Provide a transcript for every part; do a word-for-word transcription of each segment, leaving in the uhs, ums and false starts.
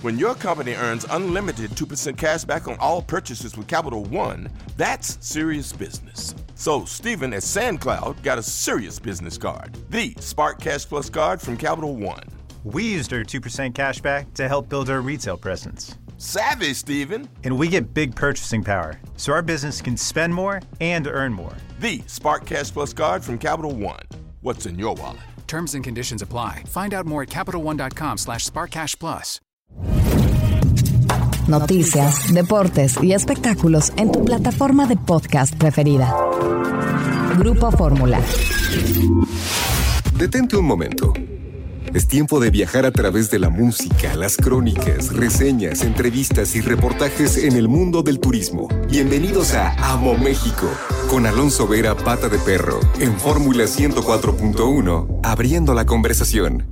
When your company earns unlimited two percent cash back on all purchases with Capital One, that's serious business. So Stephen at SandCloud got a serious business card, the Spark Cash Plus card from Capital One. We used our two percent cash back to help build our retail presence. Savvy, Stephen. And we get big purchasing power, so our business can spend more and earn more. The Spark Cash Plus card from Capital One. What's in your wallet? Terms and conditions apply. Find out more at CapitalOne.com slash SparkCashPlus. Noticias, deportes y espectáculos en tu plataforma de podcast preferida. Grupo Fórmula. Detente un momento. Es tiempo de viajar a través de la música, las crónicas, reseñas, entrevistas y reportajes en el mundo del turismo. Bienvenidos a Amo México, con Alonso Vera, Pata de Perro, en Fórmula ciento cuatro punto uno, abriendo la conversación.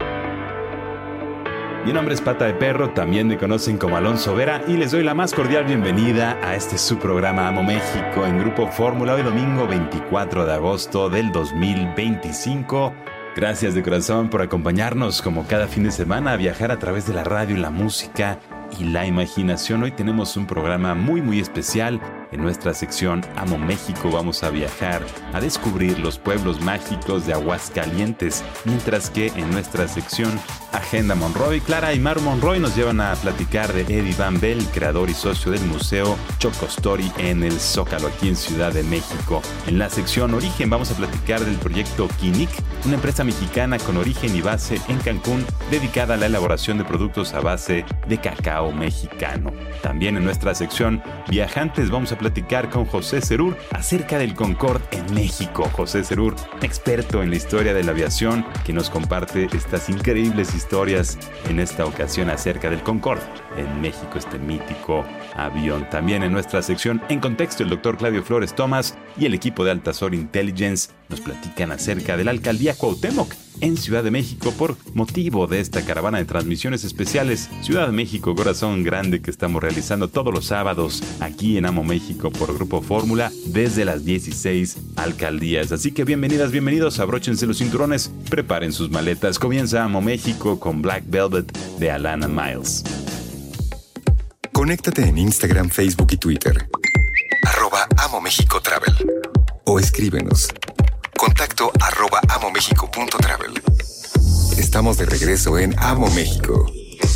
Mi nombre es Pata de Perro, también me conocen como Alonso Vera, y les doy la más cordial bienvenida a este su programa Amo México en Grupo Fórmula, hoy domingo veinticuatro de agosto del dos mil veinticinco. Gracias de corazón por acompañarnos como cada fin de semana a viajar a través de la radio, la música y la imaginación. Hoy tenemos un programa muy muy especial. En nuestra sección Amo México vamos a viajar a descubrir los pueblos mágicos de Aguascalientes, mientras que en nuestra sección Agenda Monroy, Clara y Maru Monroy nos llevan a platicar de Eddie Van Bell, creador y socio del Museo Choco Story en el Zócalo, aquí en Ciudad de México. En la sección Origen vamos a platicar del proyecto Quinic, una empresa mexicana con origen y base en Cancún, dedicada a la elaboración de productos a base de cacao mexicano. También en nuestra sección Viajantes vamos a platicar con José Cerur acerca del Concorde en México. José Cerur, experto en la historia de la aviación, que nos comparte estas increíbles historias en esta ocasión acerca del Concorde en México, este mítico avión. También en nuestra sección En Contexto, el doctor Claudio Flores Tomás y el equipo de Altazor Intelligence nos platican acerca de la alcaldía Cuauhtémoc en Ciudad de México por motivo de esta caravana de transmisiones especiales Ciudad de México, corazón grande, que estamos realizando todos los sábados aquí en Amo México por Grupo Fórmula desde las dieciséis alcaldías. Así que bienvenidas, bienvenidos, abróchense los cinturones, preparen sus maletas. Comienza Amo México con Black Velvet de Alana Miles. Conéctate en Instagram, Facebook y Twitter. Arroba Amo México Travel. O escríbenos. Contacto arroba amomexico.travel. Estamos de regreso en Amo México.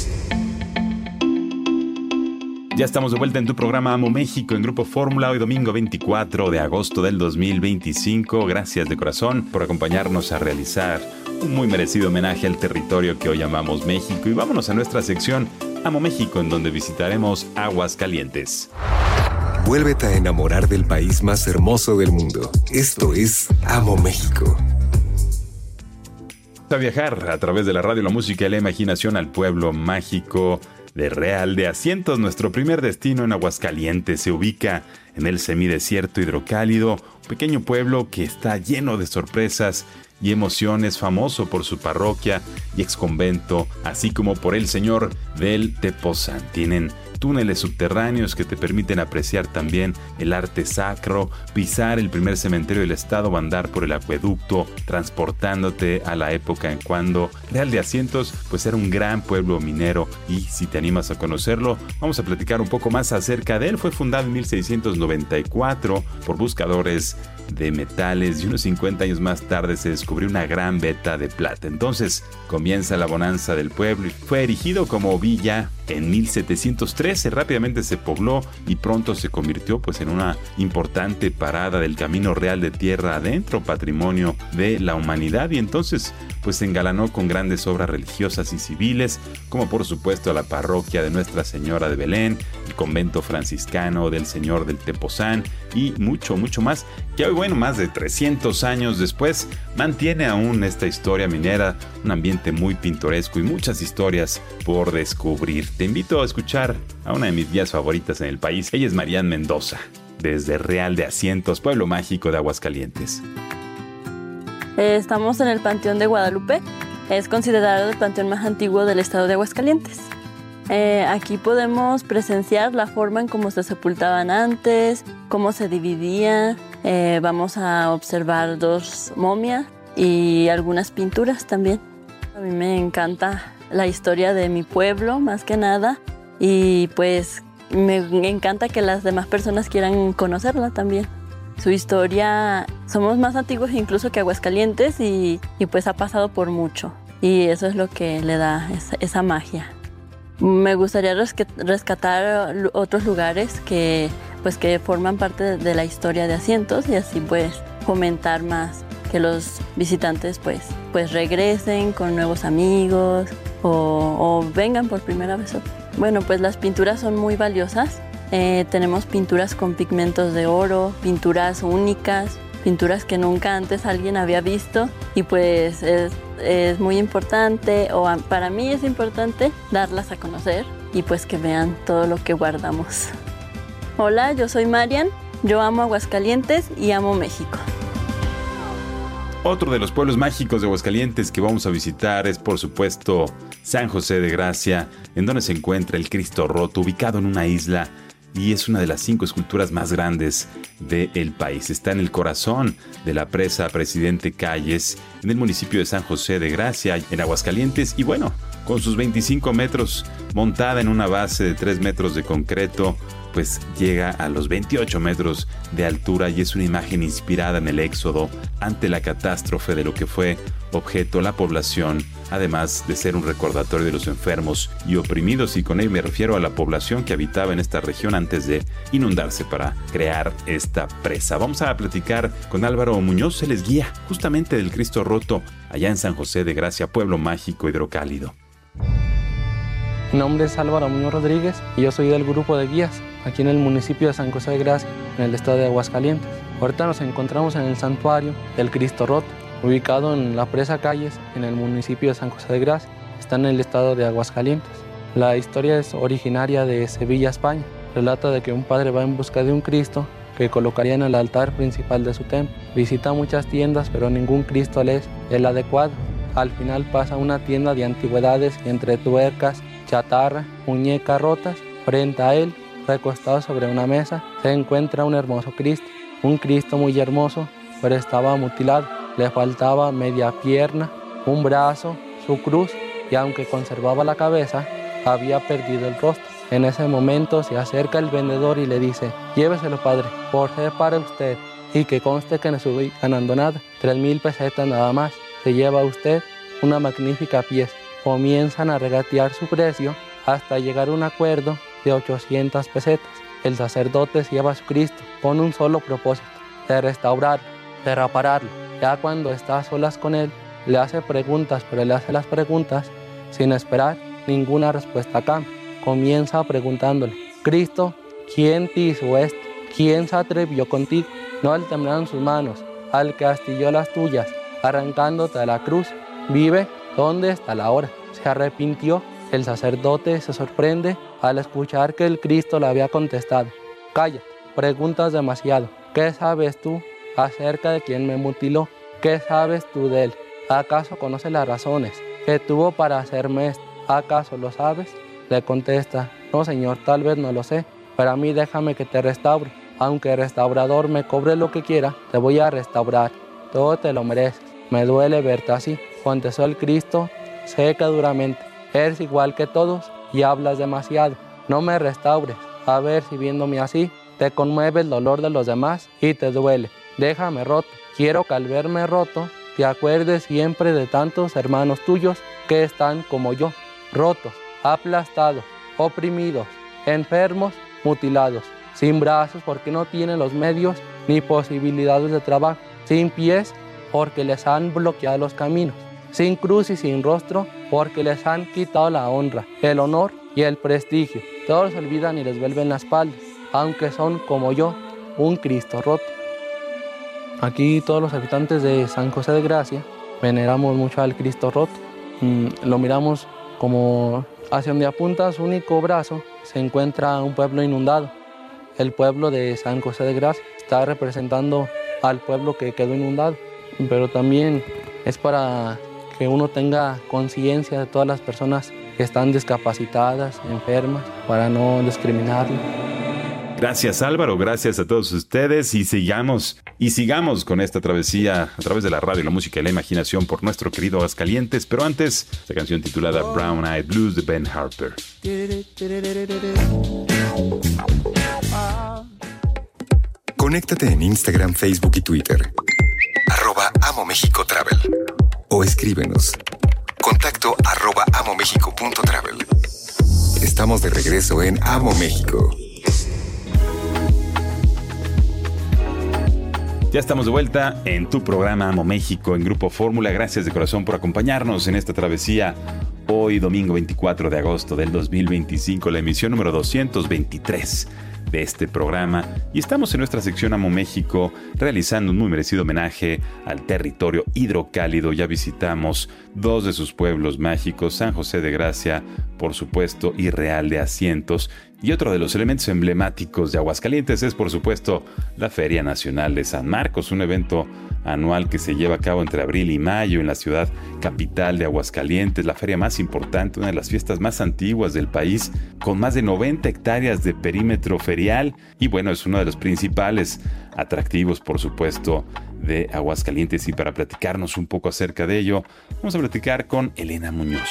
Ya estamos de vuelta en tu programa Amo México en Grupo Fórmula, hoy domingo veinticuatro de agosto del dos mil veinticinco. Gracias de corazón por acompañarnos a realizar un muy merecido homenaje al territorio que hoy llamamos México. Y vámonos a nuestra sección Amo México, en donde visitaremos Aguascalientes. Vuélvete a enamorar del país más hermoso del mundo. Esto es Amo México. A viajar a través de la radio, la música y la imaginación al pueblo mágico de Real de Asientos. Nuestro primer destino en Aguascalientes se ubica en el semidesierto hidrocálido, un pequeño pueblo que está lleno de sorpresas y emociones, famoso por su parroquia y exconvento, así como por el Señor del Tepoztlán. Tienen túneles subterráneos que te permiten apreciar también el arte sacro, pisar el primer cementerio del estado o andar por el acueducto, transportándote a la época en cuando Real de Asientos pues era un gran pueblo minero. Y si te animas a conocerlo, vamos a platicar un poco más acerca de él. Fue fundado en mil seiscientos noventa y cuatro por buscadores de metales y unos cincuenta años más tarde se descubrió una gran veta de plata. Entonces comienza la bonanza del pueblo y fue erigido como villa en mil setecientos trece. Rápidamente se pobló y pronto se convirtió pues en una importante parada del Camino Real de Tierra Adentro, patrimonio de la humanidad, y entonces pues se engalanó con grandes obras religiosas y civiles, como por supuesto la parroquia de Nuestra Señora de Belén, el convento franciscano del Señor del Tepoztlán y mucho, mucho más, que hoy, bueno, más de trescientos años después, mantiene aún esta historia minera, un ambiente muy pintoresco y muchas historias por descubrir. Te invito a escuchar a una de mis guías favoritas en el país. Ella es Marian Mendoza, desde Real de Asientos, pueblo mágico de Aguascalientes. Estamos en el Panteón de Guadalupe. Es considerado el panteón más antiguo del estado de Aguascalientes. Eh, aquí podemos presenciar la forma en cómo se sepultaban antes, cómo se dividía. Eh, vamos a observar dos momias y algunas pinturas también. A mí me encanta la historia de mi pueblo, más que nada, y pues me encanta que las demás personas quieran conocerla también. Su historia, somos más antiguos incluso que Aguascalientes y, y pues ha pasado por mucho, y eso es lo que le da esa, esa magia. Me gustaría rescatar otros lugares que, pues, que forman parte de la historia de Asientos y así pues fomentar más que los visitantes pues, pues regresen con nuevos amigos o, o vengan por primera vez. Bueno, pues las pinturas son muy valiosas. Eh, tenemos pinturas con pigmentos de oro, pinturas únicas, pinturas que nunca antes alguien había visto y pues es, es muy importante, o para mí es importante darlas a conocer y pues que vean todo lo que guardamos. Hola, yo soy Marian, yo amo Aguascalientes y amo México. Otro de los pueblos mágicos de Aguascalientes que vamos a visitar es, por supuesto, San José de Gracia, en donde se encuentra el Cristo Roto, ubicado en una isla, y es una de las cinco esculturas más grandes del país. Está en el corazón de la presa Presidente Calles, en el municipio de San José de Gracia, en Aguascalientes, y bueno, con sus veinticinco metros, montada en una base de tres metros de concreto, pues llega a los veintiocho metros de altura y es una imagen inspirada en el éxodo ante la catástrofe de lo que fue objeto la población, además de ser un recordatorio de los enfermos y oprimidos, y con ello me refiero a la población que habitaba en esta región antes de inundarse para crear esta presa. Vamos a platicar con Álvaro Muñoz, él es guía justamente del Cristo Roto allá en San José de Gracia, pueblo mágico hidrocálido. Mi nombre es Álvaro Muñoz Rodríguez y yo soy del grupo de guías aquí en el municipio de San José de Gracia, en el estado de Aguascalientes. Ahorita nos encontramos en el santuario del Cristo Roto, ubicado en la presa Calles, en el municipio de San José de Gracia. Está en el estado de Aguascalientes. La historia es originaria de Sevilla, España. Relata de que un padre va en busca de un Cristo que colocaría en el altar principal de su templo. Visita muchas tiendas, pero ningún Cristo le es el adecuado. Al final pasa a una tienda de antigüedades y entre tuercas, chatarra, muñecas rotas, frente a él, recostado sobre una mesa, se encuentra un hermoso Cristo. Un Cristo muy hermoso, pero estaba mutilado. Le faltaba media pierna, un brazo, su cruz, y aunque conservaba la cabeza, había perdido el rostro. En ese momento se acerca el vendedor y le dice: lléveselo, padre, por ser para usted, y que conste que no estoy ganando nada, tres mil pesetas nada más. Se lleva usted una magnífica pieza. Comienzan a regatear su precio hasta llegar a un acuerdo de ochocientas pesetas. El sacerdote se lleva a su Cristo con un solo propósito: de restaurarlo, de repararlo. Ya cuando está a solas con él, le hace preguntas, pero le hace las preguntas sin esperar ninguna respuesta a cambio. Comienza preguntándole: Cristo, ¿quién te hizo esto? ¿Quién se atrevió contigo? No le temblaron sus manos al que astilló las tuyas, arrancándote de la cruz. ¿Vive? ¿Dónde está la hora? ¿Se arrepintió? El sacerdote se sorprende al escuchar que el Cristo le había contestado: cállate, preguntas demasiado. ¿Qué sabes tú acerca de quien me mutiló? ¿Qué sabes tú de él? ¿Acaso conoces las razones que tuvo para hacerme esto? ¿Acaso lo sabes? Le contesta: no, señor, tal vez no lo sé, pero a mí déjame que te restaure. Aunque el restaurador me cobre lo que quiera, te voy a restaurar. Todo te lo mereces. Me duele verte así, contestó el Cristo seca duramente. Eres igual que todos y hablas demasiado. No me restaures. A ver si viéndome así, te conmueve el dolor de los demás y te duele. Déjame roto. Quiero que al verme roto, te acuerdes siempre de tantos hermanos tuyos que están como yo, rotos, aplastados, oprimidos, enfermos, mutilados, sin brazos porque no tienen los medios ni posibilidades de trabajo, sin pies porque les han bloqueado los caminos, sin cruz y sin rostro porque les han quitado la honra, el honor y el prestigio. Todos olvidan y les vuelven la espalda, aunque son como yo, un Cristo roto. Aquí todos los habitantes de San José de Gracia veneramos mucho al Cristo roto. Mm, lo miramos como hacia donde apunta su único brazo se encuentra un pueblo inundado. El pueblo de San José de Gracia está representando al pueblo que quedó inundado, pero también es para que uno tenga conciencia de todas las personas que están discapacitadas, enfermas, para no discriminarlo. Gracias Álvaro, gracias a todos ustedes y sigamos, y sigamos con esta travesía a través de la radio, la música y la imaginación por nuestro querido Aguascalientes, pero antes, esta canción titulada Brown Eyed Blues de Ben Harper. Conéctate en Instagram, Facebook y Twitter. Arroba Amo México Travel. O escríbenos. Contacto arroba amomexico.travel. Estamos de regreso en Amo México. Ya estamos de vuelta en tu programa Amo México en Grupo Fórmula. Gracias de corazón por acompañarnos en esta travesía. Hoy, domingo veinticuatro de agosto del dos mil veinticinco, la emisión número doscientos veintitrés de este programa. Y estamos en nuestra sección Amo México realizando un muy merecido homenaje al territorio hidrocálido. Ya visitamos dos de sus pueblos mágicos, San José de Gracia, por supuesto, y Real de Asientos. Y otro de los elementos emblemáticos de Aguascalientes es, por supuesto, la Feria Nacional de San Marcos, un evento anual que se lleva a cabo entre abril y mayo en la ciudad capital de Aguascalientes, la feria más importante, una de las fiestas más antiguas del país, con más de noventa hectáreas de perímetro ferial. Y bueno, es uno de los principales atractivos, por supuesto, de Aguascalientes. Y para platicarnos un poco acerca de ello, vamos a platicar con Elena Muñoz.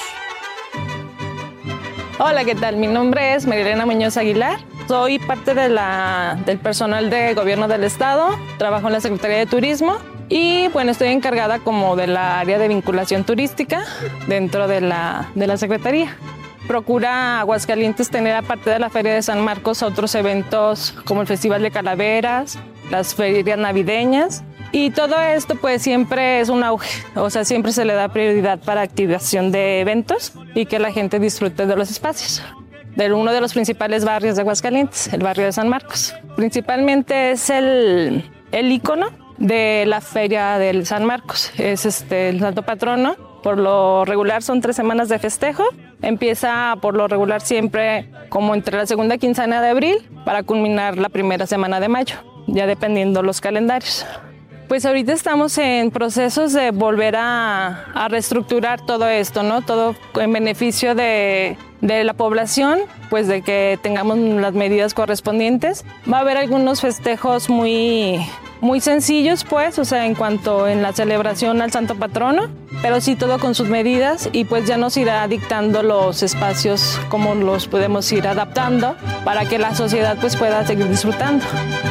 Hola, ¿qué tal? Mi nombre es Marilena Muñoz Aguilar. Soy parte de la, del personal de gobierno del estado. Trabajo en la Secretaría de Turismo y bueno, estoy encargada como de la área de vinculación turística dentro de la, de la Secretaría. Procura Aguascalientes tener, aparte de la Feria de San Marcos, otros eventos como el Festival de Calaveras, las ferias navideñas. Y todo esto pues siempre es un auge, o sea, siempre se le da prioridad para activación de eventos y que la gente disfrute de los espacios. De uno de los principales barrios de Aguascalientes, el barrio de San Marcos. Principalmente es el, el ícono de la feria del San Marcos, es este, el santo patrono. Por lo regular son tres semanas de festejo. Empieza por lo regular siempre como entre la segunda quincena de abril para culminar la primera semana de mayo, ya dependiendo los calendarios. Pues ahorita estamos en procesos de volver a, a reestructurar todo esto, ¿no? Todo en beneficio de, de la población, pues de que tengamos las medidas correspondientes. Va a haber algunos festejos muy, muy sencillos, pues, o sea, en cuanto en la celebración al Santo Patrono, pero sí todo con sus medidas y pues ya nos irá dictando los espacios, cómo los podemos ir adaptando para que la sociedad pues pueda seguir disfrutando.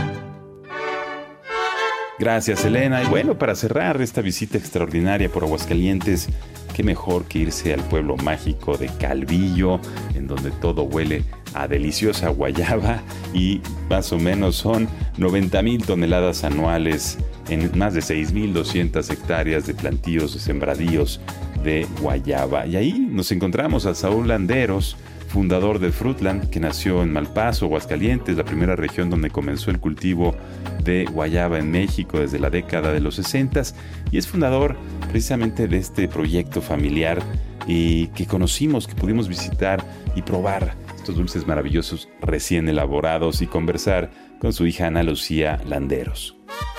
Gracias, Elena. Y bueno, para cerrar esta visita extraordinaria por Aguascalientes, qué mejor que irse al pueblo mágico de Calvillo, en donde todo huele a deliciosa guayaba y más o menos son noventa mil toneladas anuales en más de seis mil doscientas hectáreas de plantíos, de sembradíos de guayaba. Y ahí nos encontramos a Saúl Landeros, fundador de Fruitland, que nació en Malpaso, Aguascalientes, la primera región donde comenzó el cultivo de guayaba en México desde la década de los sesentas, y es fundador precisamente de este proyecto familiar y que conocimos, que pudimos visitar y probar estos dulces maravillosos recién elaborados y conversar con su hija Ana Lucía Landeros.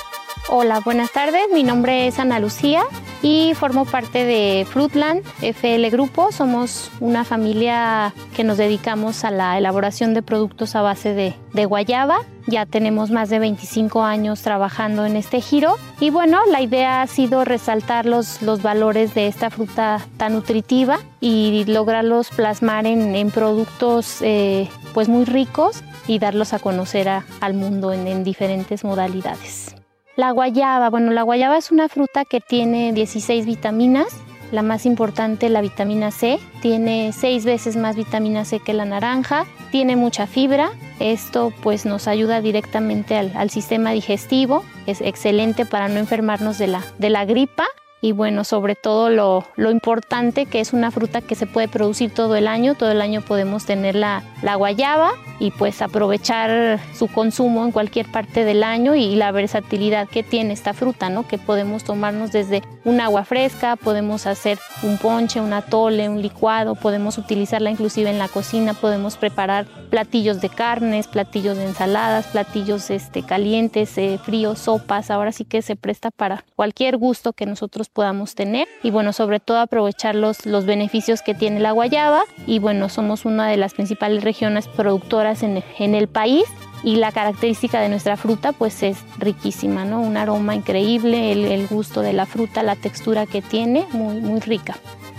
Hola, buenas tardes. Mi nombre es Ana Lucía y formo parte de Fruitland F L Grupo. Somos una familia que nos dedicamos a la elaboración de productos a base de, de guayaba. Ya tenemos más de veinticinco años trabajando en este giro y bueno, la idea ha sido resaltar los, los valores de esta fruta tan nutritiva y lograrlos plasmar en, en productos eh, pues muy ricos y darlos a conocer a, al mundo en, en diferentes modalidades. La guayaba, bueno, la guayaba es una fruta que tiene dieciséis vitaminas. La más importante, la vitamina C, tiene seis veces más vitamina C que la naranja. Tiene mucha fibra. Esto pues nos ayuda directamente al, al sistema digestivo. Es excelente para no enfermarnos de la, de la gripa. Y bueno, sobre todo lo, lo importante que es una fruta que se puede producir todo el año. Todo el año podemos tener la, la guayaba y pues aprovechar su consumo en cualquier parte del año y la versatilidad que tiene esta fruta, ¿no? Que podemos tomarnos desde un agua fresca, podemos hacer un ponche, un atole, un licuado, podemos utilizarla inclusive en la cocina, podemos preparar platillos de carnes, platillos de ensaladas, platillos este, calientes, eh, fríos, sopas. Ahora sí que se presta para cualquier gusto que nosotros podamos tener y bueno, sobre todo aprovechar los, los beneficios que tiene la guayaba y bueno, somos una de las principales regiones productoras en, en el país y la característica de nuestra fruta pues es riquísima, ¿no? Un aroma increíble, el, el gusto de la fruta, la textura que tiene, muy, muy rica.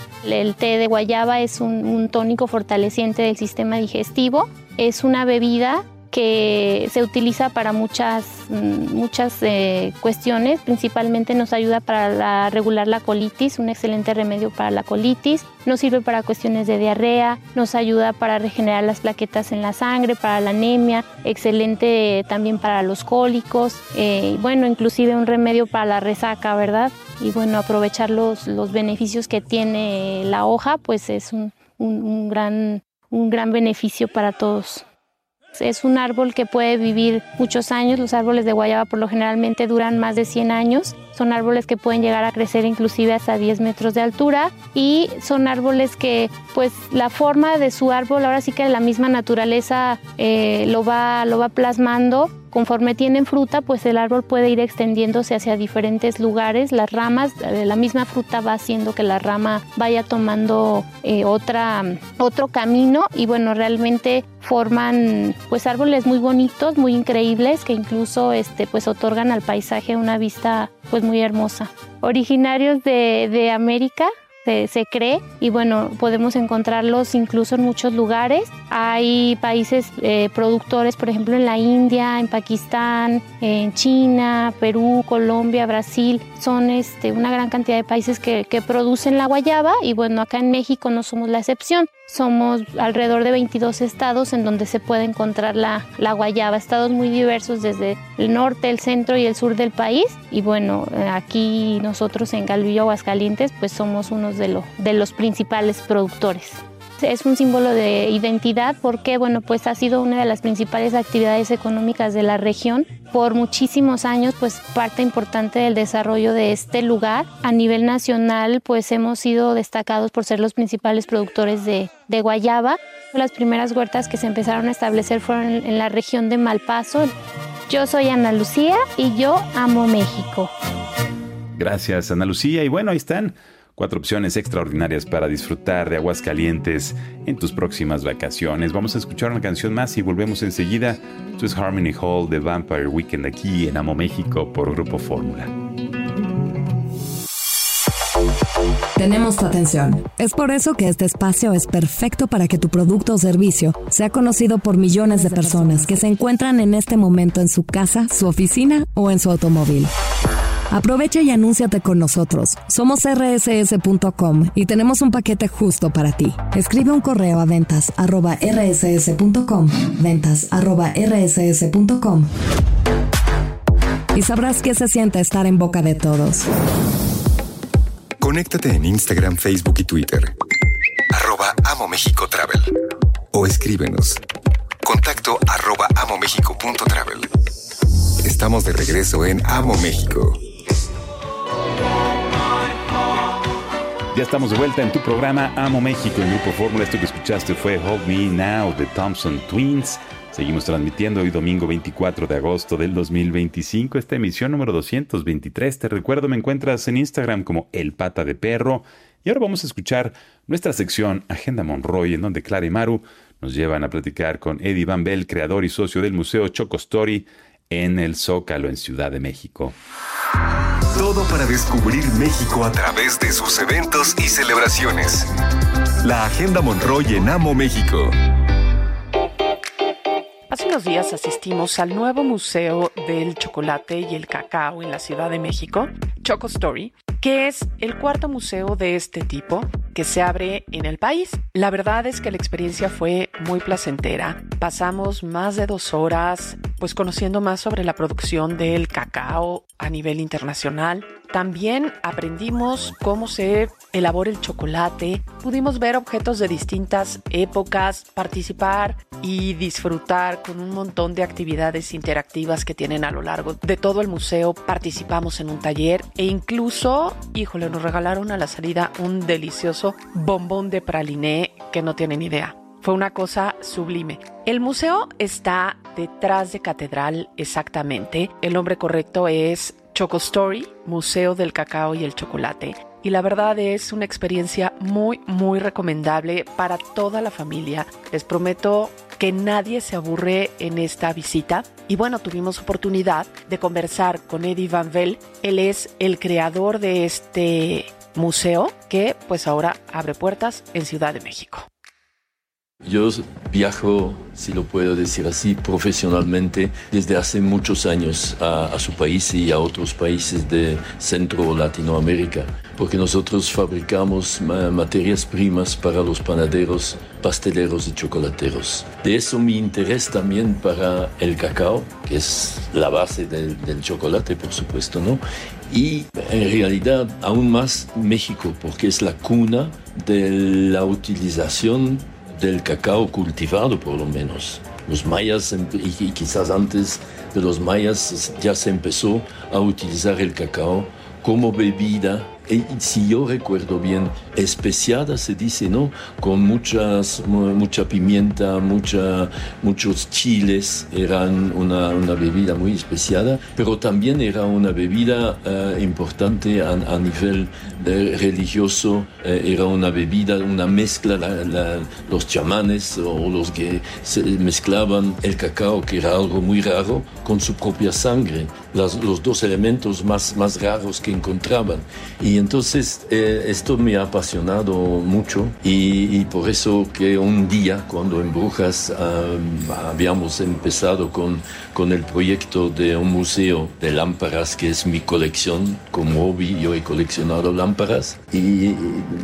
El té de guayaba es un, un tónico fortaleciente del sistema digestivo. Es una bebida que se utiliza para muchas, muchas eh, cuestiones. Principalmente nos ayuda para la, regular la colitis, un excelente remedio para la colitis. Nos sirve para cuestiones de diarrea, nos ayuda para regenerar las plaquetas en la sangre, para la anemia, excelente también para los cólicos, eh, bueno, inclusive un remedio para la resaca, ¿verdad? Y bueno, aprovechar los, los beneficios que tiene la hoja, pues es un, un, un, gran, un gran beneficio para todos. Es un árbol que puede vivir muchos años. Los árboles de guayaba por lo generalmente duran más de cien años. Son árboles que pueden llegar a crecer inclusive hasta diez metros de altura y son árboles que pues la forma de su árbol ahora sí que la misma naturaleza eh, lo va, lo va plasmando. Conforme tienen fruta, pues el árbol puede ir extendiéndose hacia diferentes lugares. Las ramas, la misma fruta va haciendo que la rama vaya tomando eh, otra, otro camino y bueno, realmente forman pues árboles muy bonitos, muy increíbles que incluso este, pues otorgan al paisaje una vista pues muy hermosa. Originarios de, de América. Se, se cree y bueno, podemos encontrarlos incluso en muchos lugares. Hay países eh, productores, por ejemplo en la India, en Pakistán, en China, Perú, Colombia, Brasil. Son este, una gran cantidad de países que, que producen la guayaba y bueno, acá en México no somos la excepción. Somos alrededor de veintidós estados en donde se puede encontrar la, la guayaba. Estados muy diversos desde el norte, el centro y el sur del país. Y bueno, aquí nosotros en Calvillo, Aguascalientes, pues somos unos de, lo, de los principales productores. Es un símbolo de identidad porque bueno, pues ha sido una de las principales actividades económicas de la región. Por muchísimos años, pues parte importante del desarrollo de este lugar. A nivel nacional, pues hemos sido destacados por ser los principales productores de, de guayaba. Las primeras huertas que se empezaron a establecer fueron en, en la región de Malpaso. Yo soy Ana Lucía y yo amo México. Gracias, Ana Lucía. Y bueno, ahí están cuatro opciones extraordinarias para disfrutar de Aguascalientes en tus próximas vacaciones. Vamos a escuchar una canción más y volvemos enseguida. Esto es Harmony Hall de Vampire Weekend aquí en Amo México por Grupo Fórmula. Tenemos tu atención. Es por eso que este espacio es perfecto para que tu producto o servicio sea conocido por millones de personas que se encuentran en este momento en su casa, su oficina o en su automóvil. Aprovecha y anúnciate con nosotros. Somos erre ese ese punto com y tenemos un paquete justo para ti. Escribe un correo a ventas arroba erre ese ese punto com, ventas arroba erre ese ese punto com y sabrás qué se siente estar en boca de todos. Conéctate en Instagram, Facebook y Twitter. Arroba Amo México Travel. O escríbenos. Contacto arroba amomexico punto travel. Estamos de regreso en Amo México. Ya estamos de vuelta en tu programa Amo México en Grupo Fórmula. Esto que escuchaste fue Hold Me Now de Thompson Twins. Seguimos transmitiendo hoy domingo veinticuatro de agosto del dos mil veinticinco, esta emisión número doscientos veintitrés. Te recuerdo, me encuentras en Instagram como El Pata de Perro. Y ahora vamos a escuchar nuestra sección Agenda Monroy, en donde Clara y Maru nos llevan a platicar con Eddie Van Bell, creador y socio del Museo Choco Story en el Zócalo en Ciudad de México. Todo para descubrir México a través de sus eventos y celebraciones. La Agenda Monroy en Amo México. Hace unos días asistimos al nuevo Museo del Chocolate y el Cacao en la Ciudad de México, Choco Story, que es el cuarto museo de este tipo que se abre en el país. La verdad es que la experiencia fue muy placentera. Pasamos más de dos horas pues conociendo más sobre la producción del cacao a nivel internacional. También aprendimos cómo se elabora el chocolate. Pudimos ver objetos de distintas épocas, participar y disfrutar con un montón de actividades interactivas que tienen a lo largo de todo el museo. Participamos en un taller e incluso, híjole, nos regalaron a la salida un delicioso bombón de praliné que no tienen idea. Fue una cosa sublime. El museo está detrás de Catedral exactamente. El nombre correcto es Choco Story, Museo del Cacao y el Chocolate. y la verdad es una experiencia muy, muy recomendable para toda la familia. Les prometo que nadie se aburre en esta visita. Y bueno, tuvimos oportunidad de conversar con Eddie Van Vel. Él es el creador de este museo que pues ahora abre puertas en Ciudad de México. Yo viajo, si lo puedo decir así, profesionalmente desde hace muchos años a, a su país y a otros países de Centro Latinoamérica, porque nosotros fabricamos ma- materias primas para los panaderos, pasteleros y chocolateros. De eso mi interés también para el cacao, que es la base del, del chocolate, por supuesto, ¿no? Y en realidad aún más México, porque es la cuna de la utilización del cacao cultivado, por lo menos. Los mayas, y quizás antes de los mayas, ya se empezó a utilizar el cacao como bebida, y si yo recuerdo bien, especiada se dice, ¿no? Con muchas, mucha pimienta, mucha, muchos chiles, eran una, una bebida muy especiada, pero también era una bebida uh, importante a, a nivel de religioso, uh, era una bebida, una mezcla, la, la, los chamanes o los que se mezclaban el cacao, que era algo muy raro, con su propia sangre, las, los dos elementos más, más raros que encontraban. Y entonces eh, esto me ha apasionado mucho y, y por eso que un día cuando en Brujas um, habíamos empezado con, con el proyecto de un museo de lámparas, que es mi colección, como hobby yo he coleccionado lámparas, y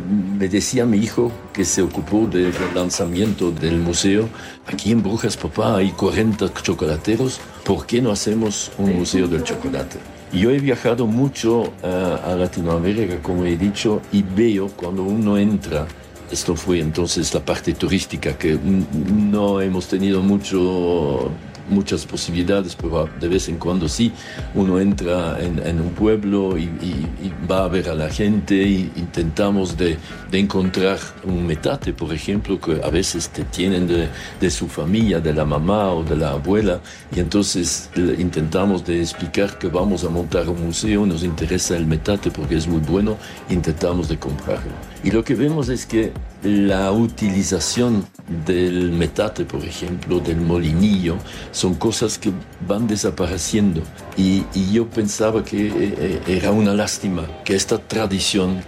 me decía mi hijo, que se ocupó del lanzamiento del museo: aquí en Brujas, papá, hay cuarenta chocolateros, ¿por qué no hacemos un museo del chocolate? Yo he viajado mucho uh, a Latinoamérica, como he dicho, y veo cuando uno entra, esto fue entonces la parte turística, que n- no hemos tenido mucho, muchas posibilidades, pero de vez en cuando sí, uno entra en, en un pueblo y, y, y va a ver a la gente, y intentamos de, de encontrar un metate, por ejemplo, que a veces te tienen de, de su familia, de la mamá o de la abuela, y entonces intentamos de explicar que vamos a montar un museo, nos interesa el metate porque es muy bueno, intentamos de comprarlo. Y lo que vemos es que la utilización del metate, por ejemplo, del molinillo, son cosas que van desapareciendo. Y, y yo pensaba que eh, era una lástima que esta tradición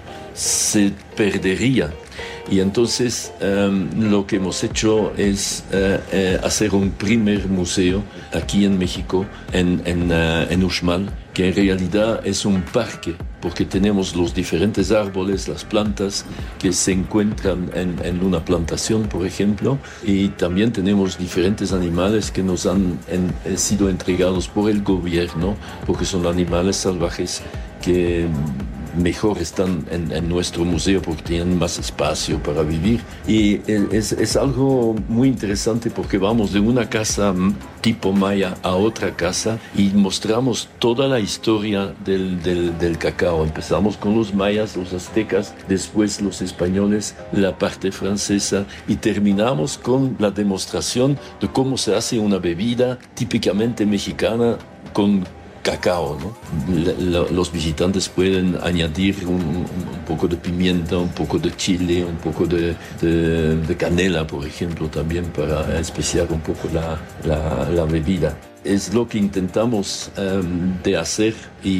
se perdería. Y entonces um, lo que hemos hecho es uh, uh, hacer un primer museo aquí en México, en, en, uh, en Uxmal, que en realidad es un parque, porque tenemos los diferentes árboles, las plantas que se encuentran en, en una plantación, por ejemplo, y también tenemos diferentes animales que nos han en, sido entregados por el gobierno, porque son animales salvajes que mejor están en, en nuestro museo porque tienen más espacio para vivir. Y es, es algo muy interesante porque vamos de una casa tipo maya a otra casa y mostramos toda la historia del, del, del cacao. Empezamos con los mayas, los aztecas, después los españoles, la parte francesa, y terminamos con la demostración de cómo se hace una bebida típicamente mexicana con cacao, ¿no? Los visitantes pueden añadir un, un poco de pimienta, un poco de chile, un poco de, de, de canela, por ejemplo, también para especiar un poco la, la, la bebida. Es lo que intentamos um, de hacer y,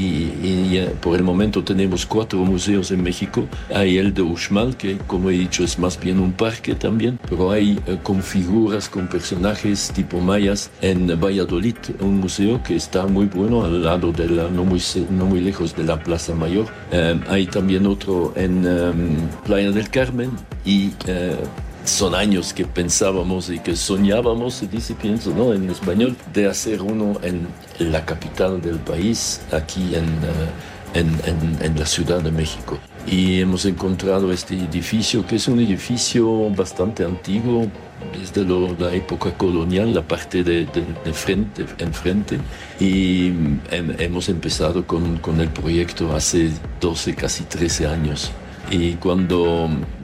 y uh, por el momento tenemos cuatro museos en México. Hay el de Uxmal, que como he dicho es más bien un parque también, pero hay uh, con figuras, con personajes tipo mayas. En Valladolid, un museo que está muy bueno al lado de la, no muy, no muy lejos de la Plaza Mayor. Um, hay también otro en um, Playa del Carmen y uh, son años que pensábamos y que soñábamos, se dice, pienso, ¿no?, en español, de hacer uno en la capital del país, aquí en, uh, en, en, en la Ciudad de México. Y hemos encontrado este edificio, que es un edificio bastante antiguo, desde lo, la época colonial, la parte de, de, de frente, enfrente, y hem, hemos empezado con, con el proyecto hace doce, casi trece años. Y cuando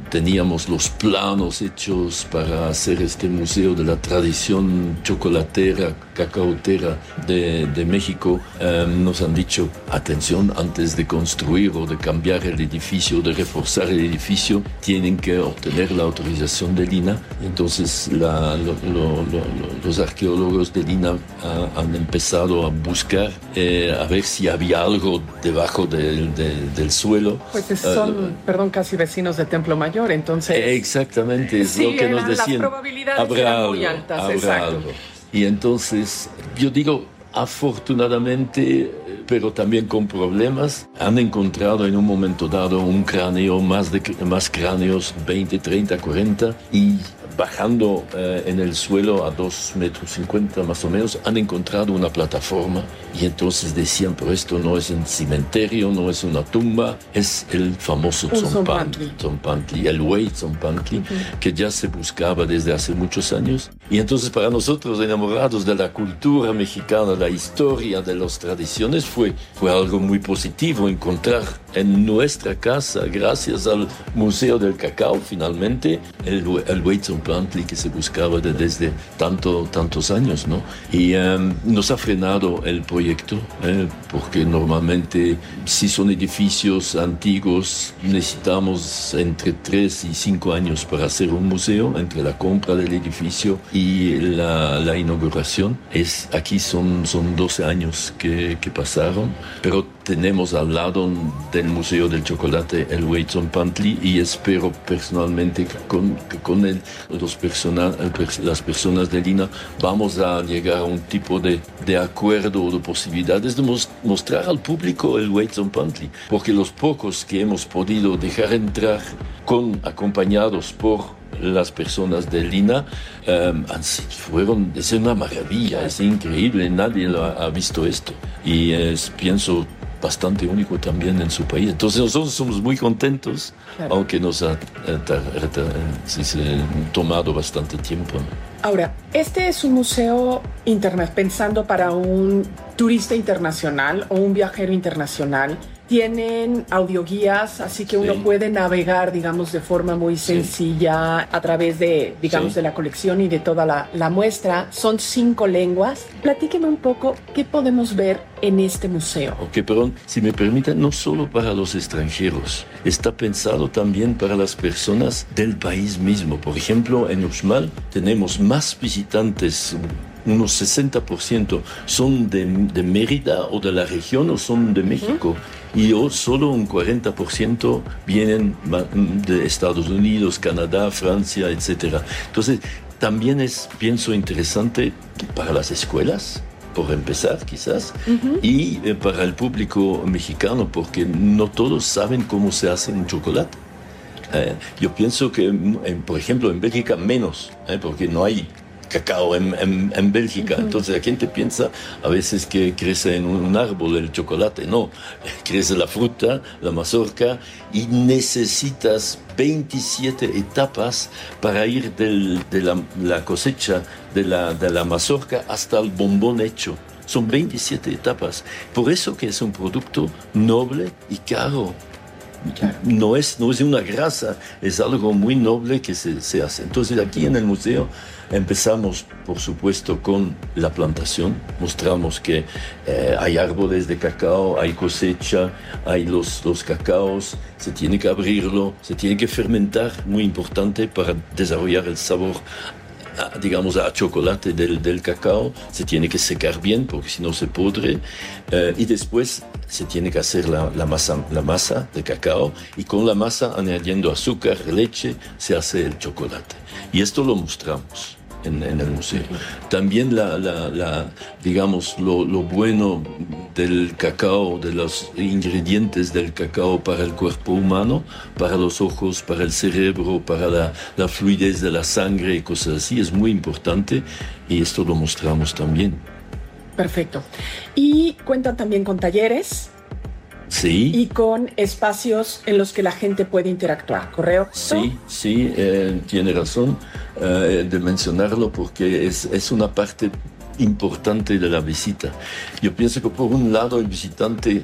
teníamos los planos hechos para hacer este museo de la tradición chocolatera, cacaotera de, de México, eh, nos han dicho, atención, antes de construir o de cambiar el edificio, de reforzar el edificio, tienen que obtener la autorización del I N A. Entonces la, lo, lo, lo, los arqueólogos del I N A uh, han empezado a buscar, eh, a ver si había algo debajo del, del, del suelo. Pues son, uh, perdón, casi vecinos de Templo Mayor, entonces... Exactamente, es sí, lo que nos decían. Las probabilidades habrá eran algo, muy altas, habrá exacto. algo. Y entonces, yo digo, afortunadamente, pero también con problemas, han encontrado en un momento dado un cráneo, más, de, más cráneos, veinte, treinta, cuarenta, y bajando eh, en el suelo a dos metros cincuenta más o menos, han encontrado una plataforma y entonces decían, pero esto no es un cementerio, no es una tumba, es el famoso Tzompantli, Tzompantli, el Huey Tzompantli, uh-huh. que ya se buscaba desde hace muchos años. Y entonces para nosotros, enamorados de la cultura mexicana, la historia de las tradiciones, fue, fue algo muy positivo encontrar en nuestra casa, gracias al Museo del Cacao, finalmente, el, el Huey Tzompantli que se buscaba de, desde tanto, tantos años, ¿no? Y um, nos ha frenado el proyecto, eh, porque normalmente, si son edificios antiguos, necesitamos entre tres y cinco años para hacer un museo, entre la compra del edificio y la, la inauguración. Es, aquí son, son doce años que, que pasaron, pero tenemos al lado del Museo del Chocolate el Huey Tzompantli y espero personalmente que con, que con el, los persona, las personas del I N A vamos a llegar a un tipo de, de acuerdo o de posibilidades de mos, mostrar al público el Huey Tzompantli, porque los pocos que hemos podido dejar entrar con, acompañados por las personas del I N A um, fueron, es una maravilla, es increíble, nadie lo ha, ha visto esto y es, pienso, bastante único también en su país. Entonces nosotros somos muy contentos, claro. aunque nos ha, ha, ha, ha tomado bastante tiempo. Ahora, este es un museo interna- pensando para un turista internacional o un viajero internacional. Tienen audioguías, así que uno sí. puede navegar, digamos, de forma muy sencilla sí. a través de, digamos, sí. de la colección y de toda la, la muestra. Son cinco lenguas. Platíqueme un poco qué podemos ver en este museo. Ok, perdón, si me permiten, no solo para los extranjeros, está pensado también para las personas del país mismo. Por ejemplo, en Uxmal tenemos más visitantes, unos sesenta por ciento son de, de Mérida o de la región o son de México. Uh-huh. Y oh, solo un cuarenta por ciento vienen de Estados Unidos, Canadá, Francia, etcétera. Entonces, también es, pienso, interesante para las escuelas, por empezar quizás, uh-huh. y eh, para el público mexicano, porque no todos saben cómo se hace un chocolate. Eh, yo pienso que, en, por ejemplo, en Bélgica menos, eh, porque no hay cacao en, en, en Bélgica. Uh-huh. Entonces la gente piensa a veces que crece en un árbol el chocolate. No, crece la fruta, la mazorca, y necesitas veintisiete etapas para ir del, de la, la cosecha de la, de la mazorca hasta el bombón hecho. Son veintisiete etapas. Por eso que es un producto noble y caro. No es, no es una grasa, es algo muy noble que se, se hace. Entonces aquí en el museo empezamos, por supuesto, con la plantación. Mostramos que eh, hay árboles de cacao, hay cosecha, hay los, los cacaos, se tiene que abrirlo, se tiene que fermentar, muy importante para desarrollar el sabor, a, digamos, a chocolate del, del cacao. Se tiene que secar bien porque si no se pudre, eh, y después se tiene que hacer la, la, masa, la masa de cacao, y con la masa, añadiendo azúcar, leche, se hace el chocolate. Y esto lo mostramos en, en el museo. También la, la, la, digamos, lo, lo bueno del cacao, de los ingredientes del cacao para el cuerpo humano, para los ojos, para el cerebro, para la, la fluidez de la sangre y cosas así, es muy importante, y esto lo mostramos también. Perfecto. Y cuentan también con talleres. Sí. Y con espacios en los que la gente puede interactuar, ¿correcto? Sí, sí, eh, tiene razón eh, de mencionarlo, porque es, es una parte importante de la visita. Yo pienso que por un lado el visitante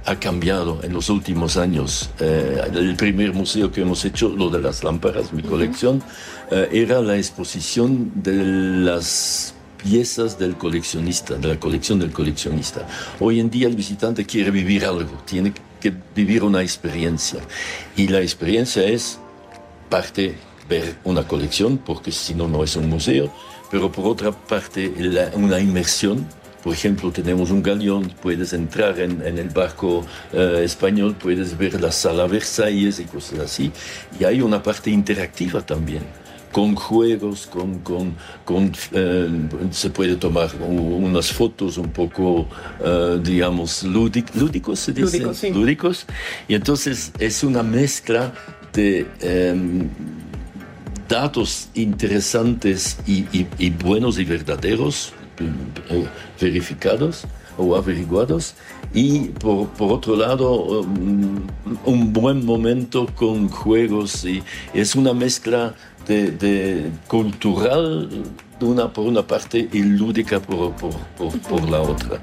ha cambiado en los últimos años. Eh, el primer museo que hemos hecho, lo de las lámparas, mi colección, eh, era la exposición de las piezas del coleccionista, de la colección del coleccionista. Hoy en día el visitante quiere vivir algo, tiene que vivir una experiencia. Y la experiencia es parte ver una colección, porque si no, no es un museo, pero por otra parte la, una inmersión. Por ejemplo, tenemos un galeón, puedes entrar en, en el barco eh, español, puedes ver la sala Versalles y cosas así. Y hay una parte interactiva también, con juegos, con, con, con eh, se puede tomar unas fotos un poco, eh, digamos, lúdic, lúdicos, se dice, lúdicos, sí. lúdicos. Y entonces es una mezcla de eh, datos interesantes y, y, y buenos y verdaderos, verificados o averiguados, y por, por otro lado um, un buen momento con juegos, y es una mezcla de, de cultural de una, por una parte y lúdica por, por, por, por la otra.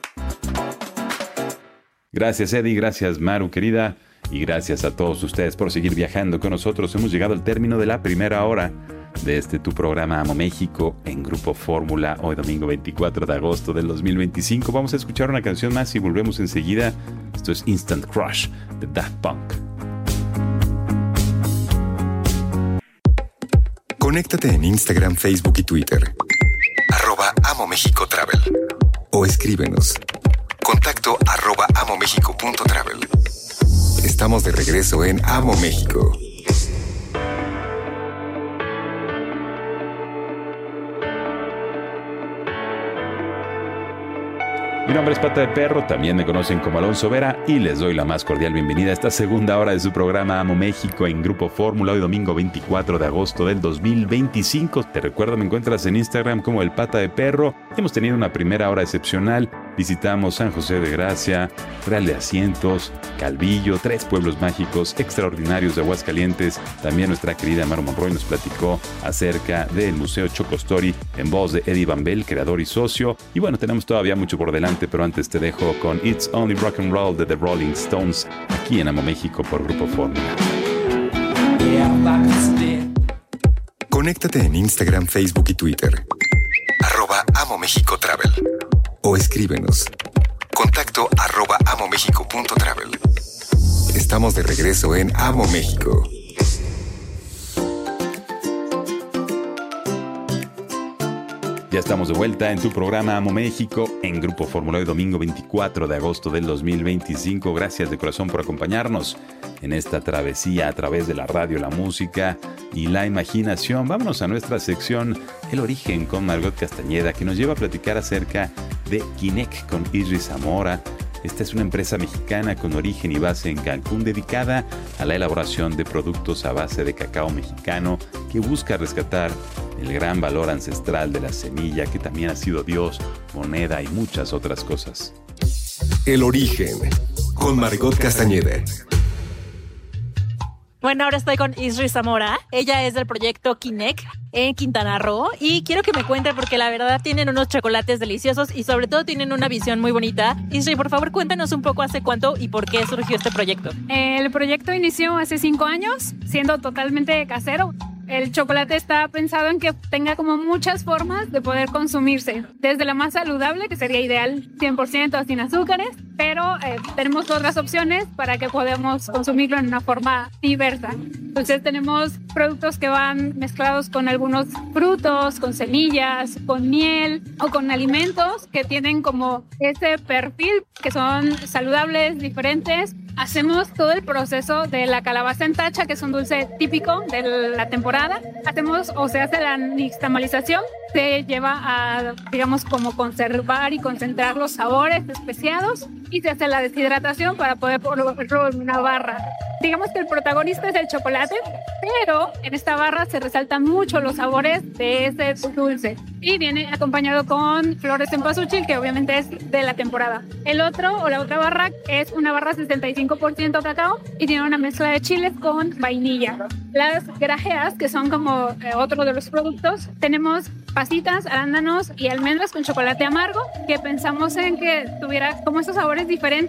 Gracias, Eddie, gracias, Maru, querida, y gracias a todos ustedes por seguir viajando con nosotros. Hemos llegado al término de la primera hora de este tu programa Amo México en Grupo Fórmula, hoy domingo veinticuatro de agosto del dos mil veinticinco. Vamos a escuchar una canción más y volvemos enseguida. Esto es Instant Crush de Daft Punk. Conéctate en Instagram, Facebook y Twitter. Arroba Amo México Travel. O escríbenos. Contacto arroba amomexico punto travel. Estamos de regreso en Amo México. Mi nombre es Pata de Perro, también me conocen como Alonso Vera, y les doy la más cordial bienvenida a esta segunda hora de su programa Amo México en Grupo Fórmula, hoy domingo veinticuatro de agosto del dos mil veinticinco. Te recuerdo, me encuentras en Instagram como el Pata de Perro. Hemos tenido una primera hora excepcional. Visitamos San José de Gracia, Real de Asientos, Calvillo, tres pueblos mágicos extraordinarios de Aguascalientes. También nuestra querida Maru Monroy nos platicó acerca del Museo Choco Story en voz de Eddie Van Bell, creador y socio. Y bueno, tenemos todavía mucho por delante, pero antes te dejo con It's Only Rock and Roll de The Rolling Stones, aquí en Amo México por Grupo Fórmula. Conéctate en Instagram, Facebook y Twitter. Arroba Amo México Travel. O escríbenos. Contacto arroba amomexico punto travel. Estamos de regreso en Amo México. Ya estamos de vuelta en tu programa Amo México en Grupo Fórmula, hoy domingo veinticuatro de agosto del dos mil veinticinco. Gracias de corazón por acompañarnos en esta travesía a través de la radio, la música y la imaginación. Vámonos a nuestra sección El Origen con Margot Castañeda, que nos lleva a platicar acerca de Kinec con Isri Zamora. Esta es una empresa mexicana con origen y base en Cancún, dedicada a la elaboración de productos a base de cacao mexicano, que busca rescatar el gran valor ancestral de la semilla, que también ha sido Dios, moneda y muchas otras cosas. El Origen con Margot Castañeda. Bueno, ahora estoy con Isri Zamora. Ella es del proyecto Kinec en Quintana Roo y quiero que me cuente porque la verdad tienen unos chocolates deliciosos y sobre todo tienen una visión muy bonita. Isri, por favor, cuéntanos un poco hace cuánto y por qué surgió este proyecto. El proyecto inició hace cinco años, siendo totalmente casero. El chocolate está pensado en que tenga como muchas formas de poder consumirse. Desde la más saludable, que sería ideal cien por ciento sin azúcares, pero eh, tenemos otras opciones para que podamos consumirlo en una forma diversa. Entonces tenemos productos que van mezclados con algunos frutos, con semillas, con miel o con alimentos que tienen como ese perfil, que son saludables, diferentes. Hacemos todo el proceso de la calabaza en tacha, que es un dulce típico de la temporada. Hacemos o se hace la nixtamalización, se lleva a, digamos, como conservar y concentrar los sabores especiados y se hace la deshidratación para poder ponerlo en una barra. Digamos que el protagonista es el chocolate, pero en esta barra se resaltan mucho los sabores de ese dulce y viene acompañado con flores de cempasúchil, que obviamente es de la temporada. El otro o la otra barra es una barra sesenta y cinco por ciento cacao y tiene una mezcla de chiles con vainilla. Las grajeas, que son como eh, otro de los productos, tenemos pasitas, arándanos y almendras con chocolate amargo, que pensamos en que tuviera como estos sabores diferentes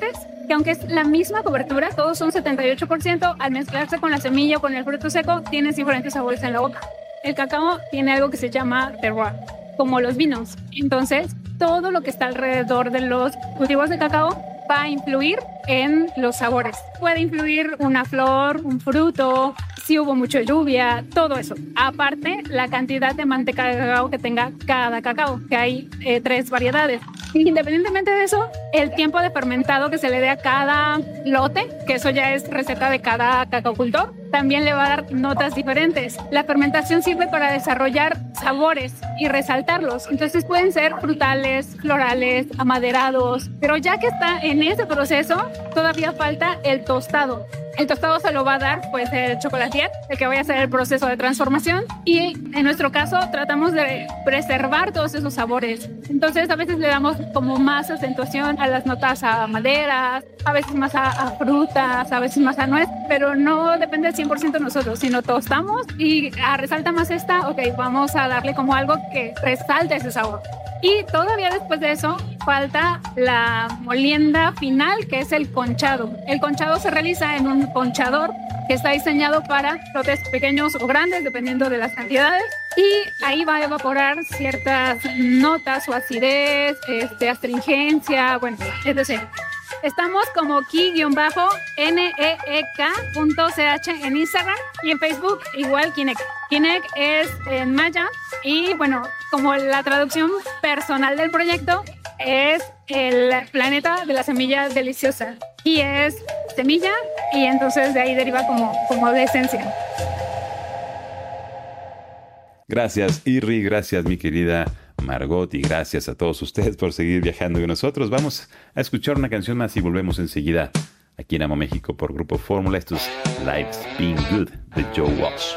que aunque es la misma cobertura, todos son setenta y ocho por ciento, al mezclarse con la semilla o con el fruto seco, tienes diferentes sabores en la boca. El cacao tiene algo que se llama terroir, como los vinos. Entonces, todo lo que está alrededor de los cultivos de cacao va a influir en los sabores. Puede influir una flor, un fruto, si hubo mucha lluvia, todo eso. Aparte, la cantidad de manteca de cacao que tenga cada cacao, que hay eh, tres variedades. Independientemente de eso, el tiempo de fermentado que se le dé a cada lote, que eso ya es receta de cada cacaocultor, también le va a dar notas diferentes. La fermentación sirve para desarrollar sabores y resaltarlos. Entonces pueden ser frutales, florales, amaderados, pero ya que está en ese proceso, todavía falta el tostado. El tostado se lo va a dar pues el chocolatier, el que vaya a hacer el proceso de transformación, y en nuestro caso tratamos de preservar todos esos sabores. Entonces a veces le damos como más acentuación a las notas a maderas, a veces más a, a frutas, a veces más a nuez, pero no depende cien por ciento de nosotros, sino tostamos y a resalta más esta, ok, vamos a darle como algo que resalte ese sabor. Y todavía después de eso falta la molienda final, que es el conchado. El conchado se realiza en un conchador que está diseñado para lotes pequeños o grandes, dependiendo de las cantidades. Y ahí va a evaporar ciertas notas o acidez, este, astringencia, bueno, etcétera. Estamos como ki-neek punto ch en Instagram y en Facebook igual Kinek. Kinek es en maya y bueno, como la traducción personal del proyecto es el planeta de la semilla deliciosa. Y es semilla y entonces de ahí deriva como, como de esencia. Gracias, Irri, gracias, mi querida Margot, y gracias a todos ustedes por seguir viajando con nosotros. Vamos a escuchar una canción más y volvemos enseguida aquí en Amo México por Grupo Fórmula. Esto es Life's Been Good de Joe Walsh.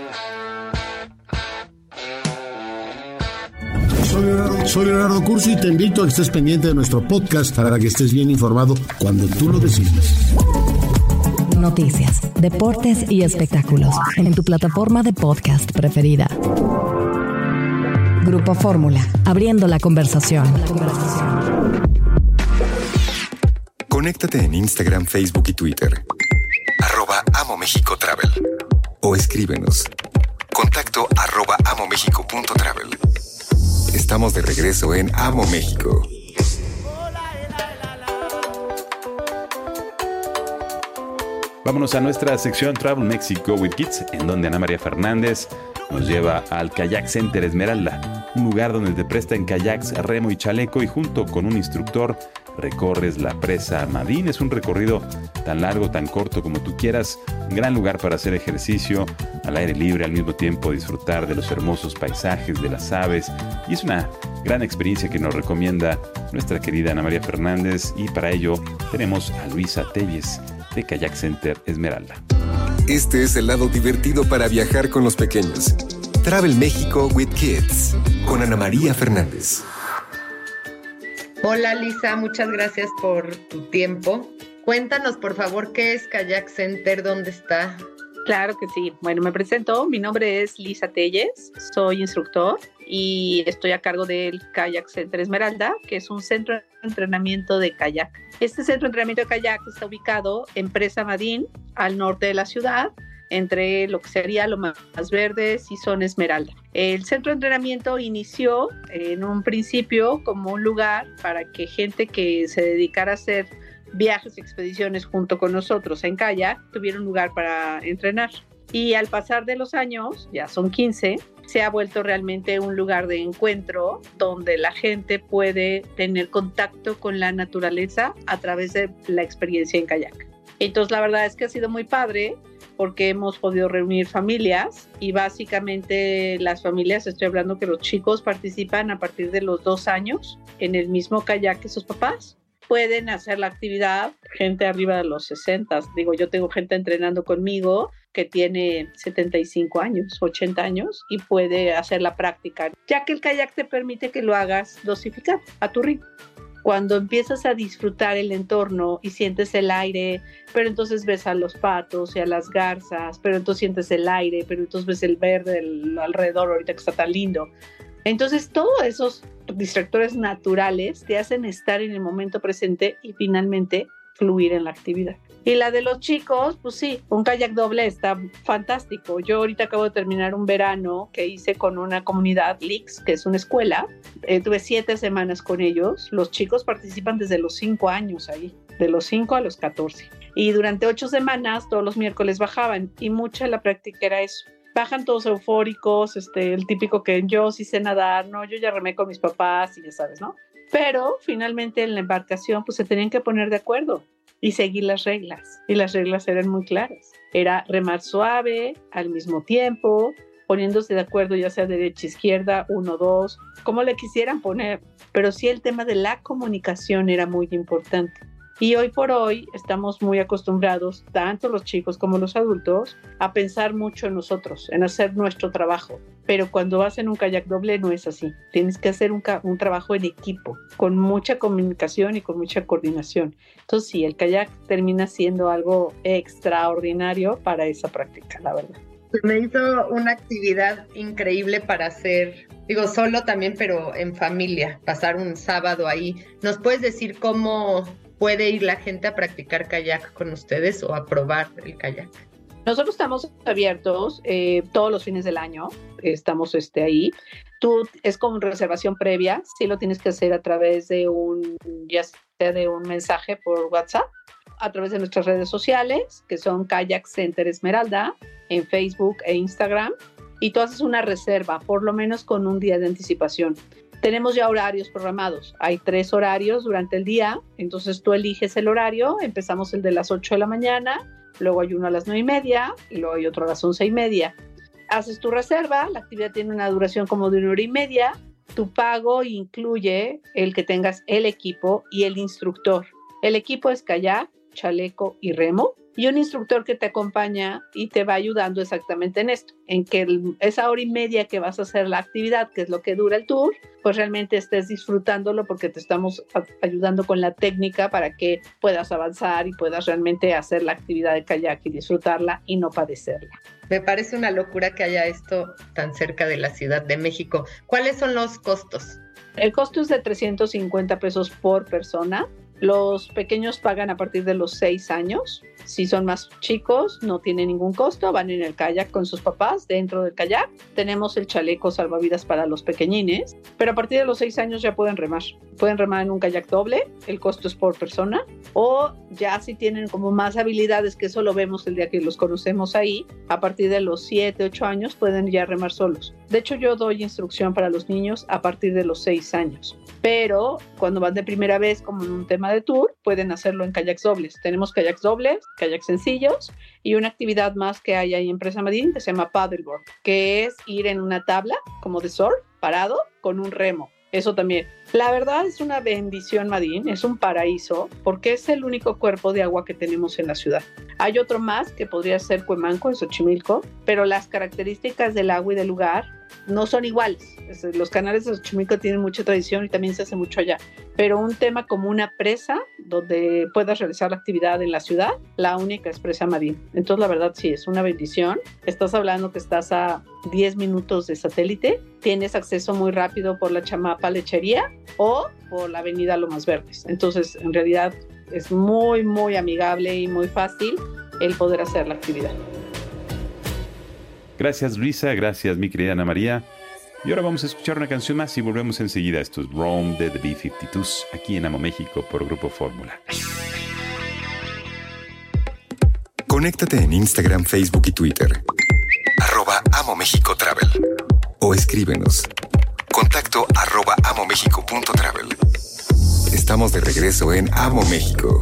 Soy Leonardo, soy Leonardo Curcio y te invito a que estés pendiente de nuestro podcast para que estés bien informado cuando tú lo decidas. Noticias, deportes y espectáculos en tu plataforma de podcast preferida. Grupo Fórmula, abriendo la conversación. La conversación. Conéctate en Instagram, Facebook y Twitter. Arroba Amo México Travel. O escríbenos. Contacto arroba amomexico punto travel. Estamos de regreso en Amo México. Vámonos a nuestra sección Travel Mexico with Kids, en donde Ana María Fernández nos lleva al Kayak Center Esmeralda, un lugar donde te prestan kayaks, remo y chaleco, y junto con un instructor recorres la presa Madín. Es un recorrido tan largo, tan corto como tú quieras, un gran lugar para hacer ejercicio al aire libre, al mismo tiempo disfrutar de los hermosos paisajes, de las aves, y es una gran experiencia que nos recomienda nuestra querida Ana María Fernández, y para ello tenemos a Luisa Telles de Kayak Center Esmeralda. Este es el lado divertido para viajar con los pequeños. Travel México with Kids, con Ana María Fernández. Hola Lisa, muchas gracias por tu tiempo. Cuéntanos por favor qué es Kayak Center, dónde está. Claro que sí. Bueno, me presento. Mi nombre es Lisa Telles, soy instructor y estoy a cargo del Kayak Center Esmeralda, que es un centro de entrenamiento de kayak. Este centro de entrenamiento de kayak está ubicado en Presa Madín, al norte de la ciudad, entre lo que sería Lomas Verdes y Zona Esmeralda. El centro de entrenamiento inició en un principio como un lugar para que gente que se dedicara a hacer viajes y expediciones junto con nosotros en kayak tuviera un lugar para entrenar. Y al pasar de los años, ya son quince, se ha vuelto realmente un lugar de encuentro donde la gente puede tener contacto con la naturaleza a través de la experiencia en kayak. Entonces la verdad es que ha sido muy padre porque hemos podido reunir familias y básicamente las familias, estoy hablando que los chicos participan a partir de los dos años en el mismo kayak que sus papás. Pueden hacer la actividad, gente arriba de los sesenta, digo, yo tengo gente entrenando conmigo que tiene setenta y cinco años, ochenta años y puede hacer la práctica, ya que el kayak te permite que lo hagas dosificado a tu ritmo. Cuando empiezas a disfrutar el entorno y sientes el aire, pero entonces ves a los patos y a las garzas, pero entonces sientes el aire, pero entonces ves el verde el alrededor ahorita que está tan lindo. Entonces todos esos distractores naturales te hacen estar en el momento presente y finalmente fluir en la actividad. Y la de los chicos, pues sí, un kayak doble está fantástico. Yo ahorita acabo de terminar un verano que hice con una comunidad, L I X, que es una escuela. Eh, tuve siete semanas con ellos. Los chicos participan desde los cinco años ahí, de los cinco a los catorce. Y durante ocho semanas, todos los miércoles bajaban y mucha de la práctica era eso. Bajan todos eufóricos, este, el típico que yo sí sé nadar, no, yo ya remé con mis papás y ya sabes, ¿no? Pero finalmente en la embarcación pues se tenían que poner de acuerdo y seguir las reglas. Y las reglas eran muy claras. Era remar suave, al mismo tiempo, poniéndose de acuerdo ya sea derecha, izquierda, uno, dos, como le quisieran poner. Pero sí el tema de la comunicación era muy importante. Y hoy por hoy estamos muy acostumbrados, tanto los chicos como los adultos, a pensar mucho en nosotros, en hacer nuestro trabajo. Pero cuando vas en un kayak doble no es así. Tienes que hacer un, ca- un trabajo en equipo, con mucha comunicación y con mucha coordinación. Entonces sí, el kayak termina siendo algo extraordinario para esa práctica, la verdad. Me hizo una actividad increíble para hacer, digo, solo también, pero en familia, pasar un sábado ahí. ¿Nos puedes decir cómo puede ir la gente a practicar kayak con ustedes o a probar el kayak? Nosotros estamos abiertos eh, todos los fines del año, estamos este, ahí. Tú es con reservación previa, sí lo tienes que hacer a través de un, ya sea de un mensaje por WhatsApp, a través de nuestras redes sociales, que son Kayak Center Esmeralda, en Facebook e Instagram, y tú haces una reserva, por lo menos con un día de anticipación. Tenemos ya horarios programados, hay tres horarios durante el día, entonces tú eliges el horario, empezamos el de las ocho de la mañana, luego hay uno a las nueve y media y luego hay otro a las once y media. Haces tu reserva, la actividad tiene una duración como de una hora y media, tu pago incluye el que tengas el equipo y el instructor. El equipo es kayak, chaleco y remo, y un instructor que te acompaña y te va ayudando exactamente en esto, en que el, esa hora y media que vas a hacer la actividad, que es lo que dura el tour, pues realmente estés disfrutándolo porque te estamos a, ayudando con la técnica para que puedas avanzar y puedas realmente hacer la actividad de kayak y disfrutarla y no padecerla. Me parece una locura que haya esto tan cerca de la Ciudad de México. ¿Cuáles son los costos? El costo es de trescientos cincuenta pesos por persona. Los pequeños pagan a partir de los seis años. Si son más chicos, no tienen ningún costo. Van en el kayak con sus papás dentro del kayak. Tenemos el chaleco salvavidas para los pequeñines. Pero a partir de los seis años ya pueden remar. Pueden remar en un kayak doble. El costo es por persona. O ya si tienen como más habilidades, que eso lo vemos el día que los conocemos ahí, a partir de los siete, ocho años pueden ya remar solos. De hecho, yo doy instrucción para los niños a partir de los seis años. Pero cuando van de primera vez, como en un tema de tour, pueden hacerlo en kayaks dobles. Tenemos kayaks dobles, kayaks sencillos y una actividad más que hay ahí en Presa Madín que se llama paddleboard, que es ir en una tabla como de surf, parado, con un remo. Eso también. La verdad es una bendición, Madín, es un paraíso porque es el único cuerpo de agua que tenemos en la ciudad. Hay otro más que podría ser Cuemanco, en Xochimilco, pero las características del agua y del lugar no son iguales. Los canales de Xochimilco tienen mucha tradición y también se hace mucho allá, pero un tema como una presa donde puedas realizar la actividad en la ciudad, la única es Presa Madín. Entonces la verdad sí, es una bendición. Estás hablando que estás a diez minutos de satélite, tienes acceso muy rápido por la Chamapa Lechería o por la avenida Lomas Verdes. Entonces en realidad es muy muy amigable y muy fácil el poder hacer la actividad. Gracias Luisa, gracias mi querida Ana María. Y ahora vamos a escuchar una canción más y volvemos enseguida. Esto es Rome de The B cincuenta y dos, aquí en Amo México por Grupo Fórmula. Conéctate en Instagram, Facebook y Twitter. Arroba Amo México Travel. O escríbenos. Contacto arroba amomexico.travel. Estamos de regreso en Amo México.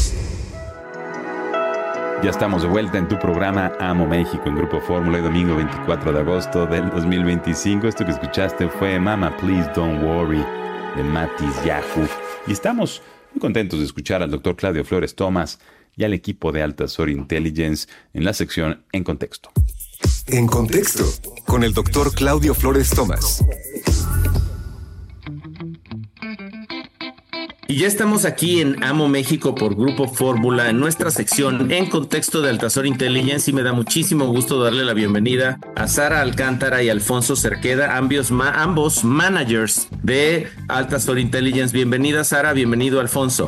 Ya estamos de vuelta en tu programa Amo México en Grupo Fórmula y domingo veinticuatro de agosto del dos mil veinticinco. Esto que escuchaste fue Mama Please Don't Worry de Matis Yahoo. Y estamos muy contentos de escuchar al doctor Claudio Flores Tomás y al equipo de Altazor Intelligence en la sección En Contexto. En Contexto, con el doctor Claudio Flores Tomás. Y ya estamos aquí en Amo México por Grupo Fórmula en nuestra sección En Contexto de Altazor Intelligence y me da muchísimo gusto darle la bienvenida a Sara Alcántara y Alfonso Cerqueda, ambos, ma- ambos managers de Altazor Intelligence. Bienvenida Sara, bienvenido Alfonso.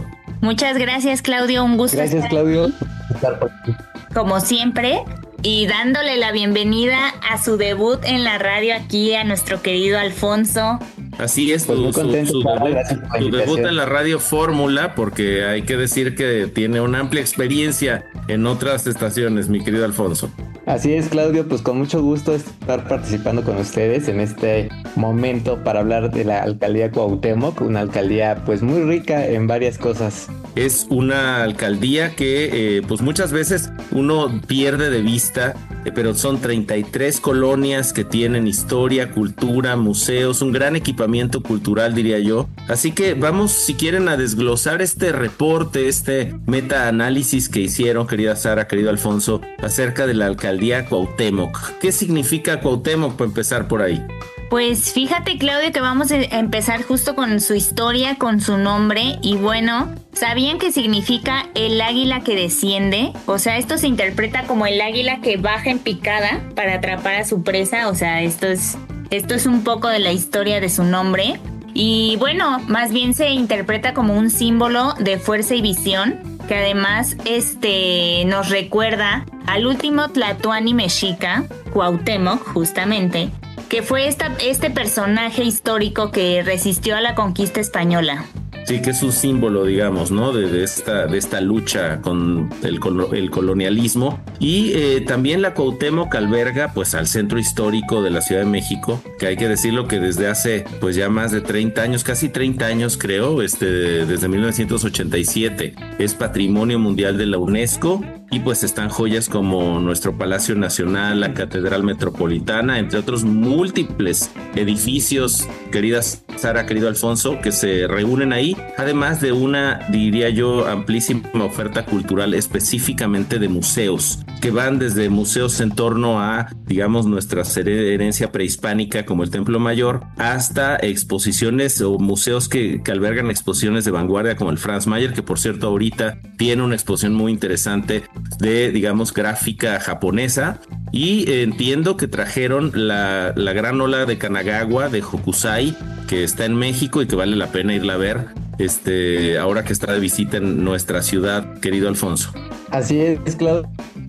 Muchas gracias, Claudio. Un gusto. Gracias, estar Claudio. aquí, como siempre, y dándole la bienvenida a su debut en la radio aquí a nuestro querido Alfonso. Así es, Pues tu, muy su, contento, su Clara, debut, gracias por la tu debut invitación. en la radio Fórmula, porque hay que decir que tiene una amplia experiencia en otras estaciones, mi querido Alfonso. Así es, Claudio, pues con mucho gusto estar participando con ustedes en este momento para hablar de la alcaldía Cuauhtémoc, una alcaldía pues muy rica en varias cosas. Es una alcaldía que eh, pues muchas veces uno pierde de vista, eh, pero son treinta y tres colonias que tienen historia, cultura, museos, un gran equipamiento cultural, diría yo. Así que vamos, si quieren, a desglosar este reporte, este metaanálisis que hicieron, querida Sara, querido Alfonso, acerca de la alcaldía Cuauhtémoc. ¿Qué significa Cuauhtémoc, para empezar por ahí? Pues fíjate, Claudio, que vamos a empezar justo con su historia, con su nombre. Y bueno, ¿sabían que significa el águila que desciende? O sea, esto se interpreta como el águila que baja en picada para atrapar a su presa. O sea, esto es, esto es un poco de la historia de su nombre. Y bueno, más bien se interpreta como un símbolo de fuerza y visión, que además este, nos recuerda al último tlatoani mexica, Cuauhtémoc, justamente, que fue esta, este personaje histórico que resistió a la conquista española. Sí, que es un símbolo, digamos, ¿no? De, de, esta, de esta lucha con el, el colonialismo. Y eh, también la Cuauhtémoc alberga, pues, al centro histórico de la Ciudad de México, que hay que decirlo que desde hace, pues, ya más de treinta años, casi treinta años, creo, este, desde mil novecientos ochenta y siete, es Patrimonio Mundial de la UNESCO. Y pues están joyas como nuestro Palacio Nacional, la Catedral Metropolitana, entre otros múltiples edificios, queridas Sara, querido Alfonso, que se reúnen ahí, además de una, diría yo, amplísima oferta cultural, específicamente de museos, que van desde museos en torno a, digamos, nuestra herencia prehispánica como el Templo Mayor, hasta exposiciones o museos que, que albergan exposiciones de vanguardia como el Franz Mayer, que por cierto ahorita tiene una exposición muy interesante de, digamos, gráfica japonesa. Y entiendo que trajeron la, la gran ola de Kanagawa de Hokusai, que está en México y que vale la pena irla a ver este, ahora que está de visita en nuestra ciudad, querido Alfonso. Así es, Claudio.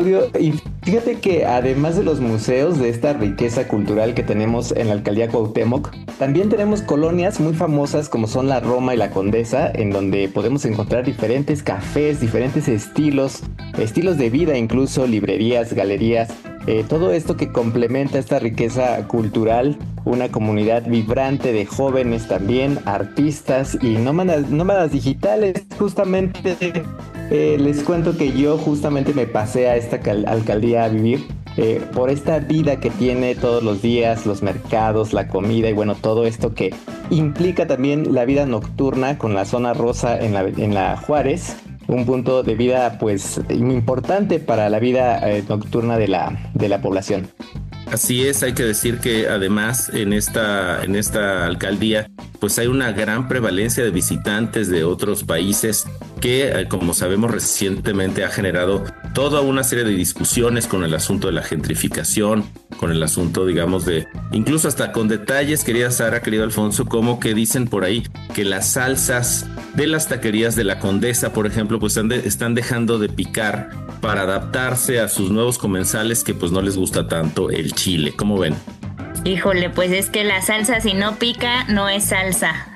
Y fíjate que además de los museos, de esta riqueza cultural que tenemos en la alcaldía Cuauhtémoc, también tenemos colonias muy famosas como son la Roma y la Condesa, en donde podemos encontrar diferentes cafés, diferentes estilos, estilos de vida, incluso librerías, galerías, eh, todo esto que complementa esta riqueza cultural, una comunidad vibrante de jóvenes también, artistas y nómadas, nómadas digitales, justamente. Eh, les cuento que yo justamente me pasé a esta cal- alcaldía a vivir eh, por esta vida que tiene todos los días, los mercados, la comida y bueno, todo esto que implica también la vida nocturna con la zona rosa en la, en la Juárez, un punto de vida pues muy importante para la vida eh, nocturna de la, de la población. Así es, hay que decir que además en esta, en esta alcaldía pues hay una gran prevalencia de visitantes de otros países que, como sabemos, recientemente ha generado toda una serie de discusiones con el asunto de la gentrificación, con el asunto, digamos, de incluso hasta con detalles, querida Sara, querido Alfonso, como que dicen por ahí que las salsas de las taquerías de la Condesa, por ejemplo, pues están, de, están dejando de picar para adaptarse a sus nuevos comensales que pues no les gusta tanto el chile. ¿Cómo ven? Híjole, pues es que la salsa si no pica no es salsa.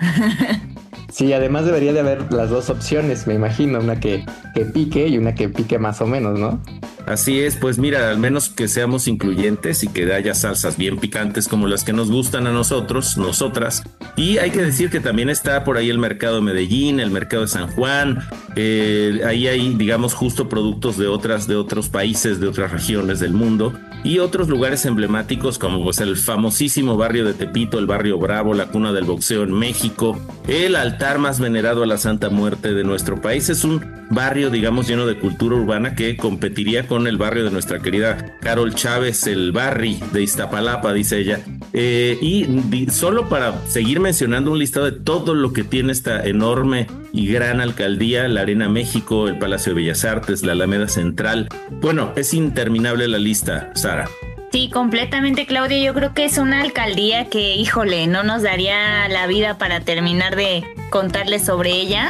Sí, además debería de haber las dos opciones, me imagino, una que, que pique y una que pique más o menos, ¿no? Así es, pues mira, al menos que seamos incluyentes y que haya salsas bien picantes como las que nos gustan a nosotros, nosotras. Y hay que decir que también está por ahí el mercado de Medellín, el mercado de San Juan. Eh, ahí hay, digamos, justo productos de otras, de otros países, de otras regiones del mundo. Y otros lugares emblemáticos como pues el famosísimo barrio de Tepito, el barrio Bravo, la cuna del boxeo en México, el altar más venerado a la Santa Muerte de nuestro país. Es un barrio, digamos, lleno de cultura urbana que competiría con el barrio de nuestra querida Carol Chávez, el barri de Iztapalapa, dice ella. Eh, y di, solo para seguir mencionando un listado de todo lo que tiene esta enorme y gran alcaldía, la Arena México, el Palacio de Bellas Artes, la Alameda Central. Bueno, es interminable la lista, Sara. Sí, completamente, Claudia. Yo creo que es una alcaldía que, híjole, no nos daría la vida para terminar de contarles sobre ella.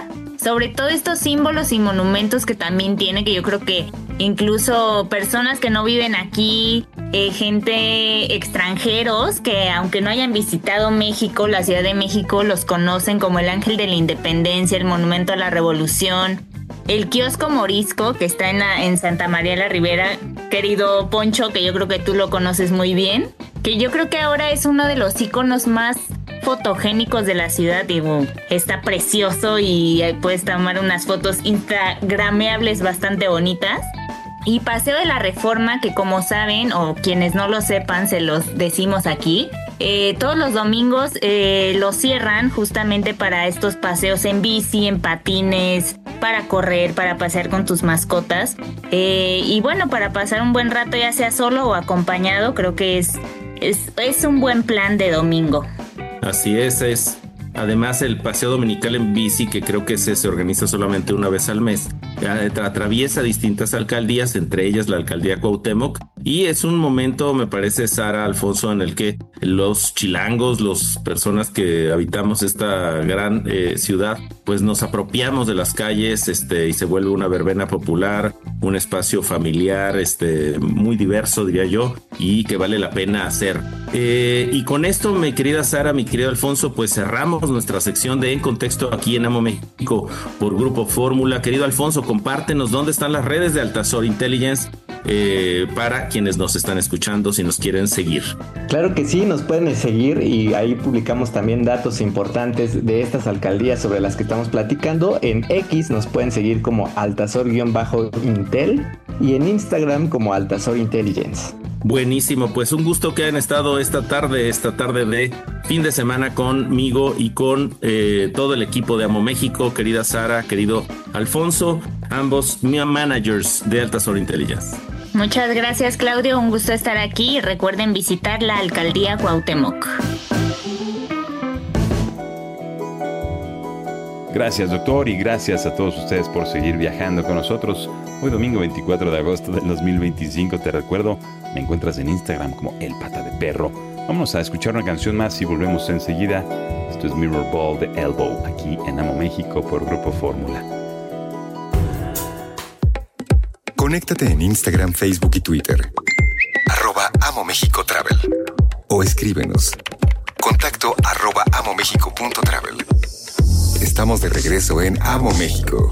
sobre todo estos símbolos y monumentos que también tiene, que yo creo que incluso personas que no viven aquí, eh, gente extranjeros que aunque no hayan visitado México, la Ciudad de México, los conocen como el Ángel de la Independencia, el Monumento a la Revolución, el kiosco Morisco que está en, la, en Santa María la Ribera, querido Poncho, que yo creo que tú lo conoces muy bien, que yo creo que ahora es uno de los íconos más fotogénicos de la ciudad. Digo, está precioso y puedes tomar unas fotos instagrameables bastante bonitas. Y Paseo de la Reforma, que como saben, o quienes no lo sepan, se los decimos aquí, eh, todos los domingos eh, lo cierran justamente para estos paseos en bici, en patines, para correr, para pasear con tus mascotas. Eh, y bueno, para pasar un buen rato, ya sea solo o acompañado, creo que es, es, es un buen plan de domingo. Así es, es además el paseo dominical en bici, que creo que se, se organiza solamente una vez al mes, atraviesa distintas alcaldías, entre ellas la alcaldía Cuauhtémoc, y es un momento, me parece, Sara, Alfonso, en el que los chilangos, las personas que habitamos esta gran eh, ciudad, pues nos apropiamos de las calles, este, y se vuelve una verbena popular, un espacio familiar, este, muy diverso, diría yo, y que vale la pena hacer. Eh, y con esto, mi querida Sara, mi querido Alfonso, pues cerramos nuestra sección de En Contexto aquí en Amo México por Grupo Fórmula. Querido Alfonso, compártenos dónde están las redes de Altazor Intelligence eh, para quienes nos están escuchando, si nos quieren seguir. Claro que sí, nos pueden seguir y ahí publicamos también datos importantes de estas alcaldías sobre las que estamos platicando. En X nos pueden seguir como Altazor-Intel y en Instagram como Altazor Intelligence. Buenísimo, pues un gusto que hayan estado esta tarde, esta tarde de fin de semana conmigo y con eh, todo el equipo de Amo México, querida Sara, querido Alfonso, ambos managers de Altazor Intelligence. Muchas gracias, Claudio, un gusto estar aquí y recuerden visitar la alcaldía Cuauhtémoc. Gracias, doctor, y gracias a todos ustedes por seguir viajando con nosotros. Hoy domingo veinticuatro de agosto del dos mil veinticinco, te recuerdo, me encuentras en Instagram como El Pata de Perro. Vámonos a escuchar una canción más y volvemos enseguida. Esto es Mirror Ball de Elbow, aquí en Amo México por Grupo Fórmula. Conéctate en Instagram, Facebook y Twitter. Arroba Amo México Travel. O escríbenos. Contacto arroba amomexico.travel. Estamos de regreso en Amo México.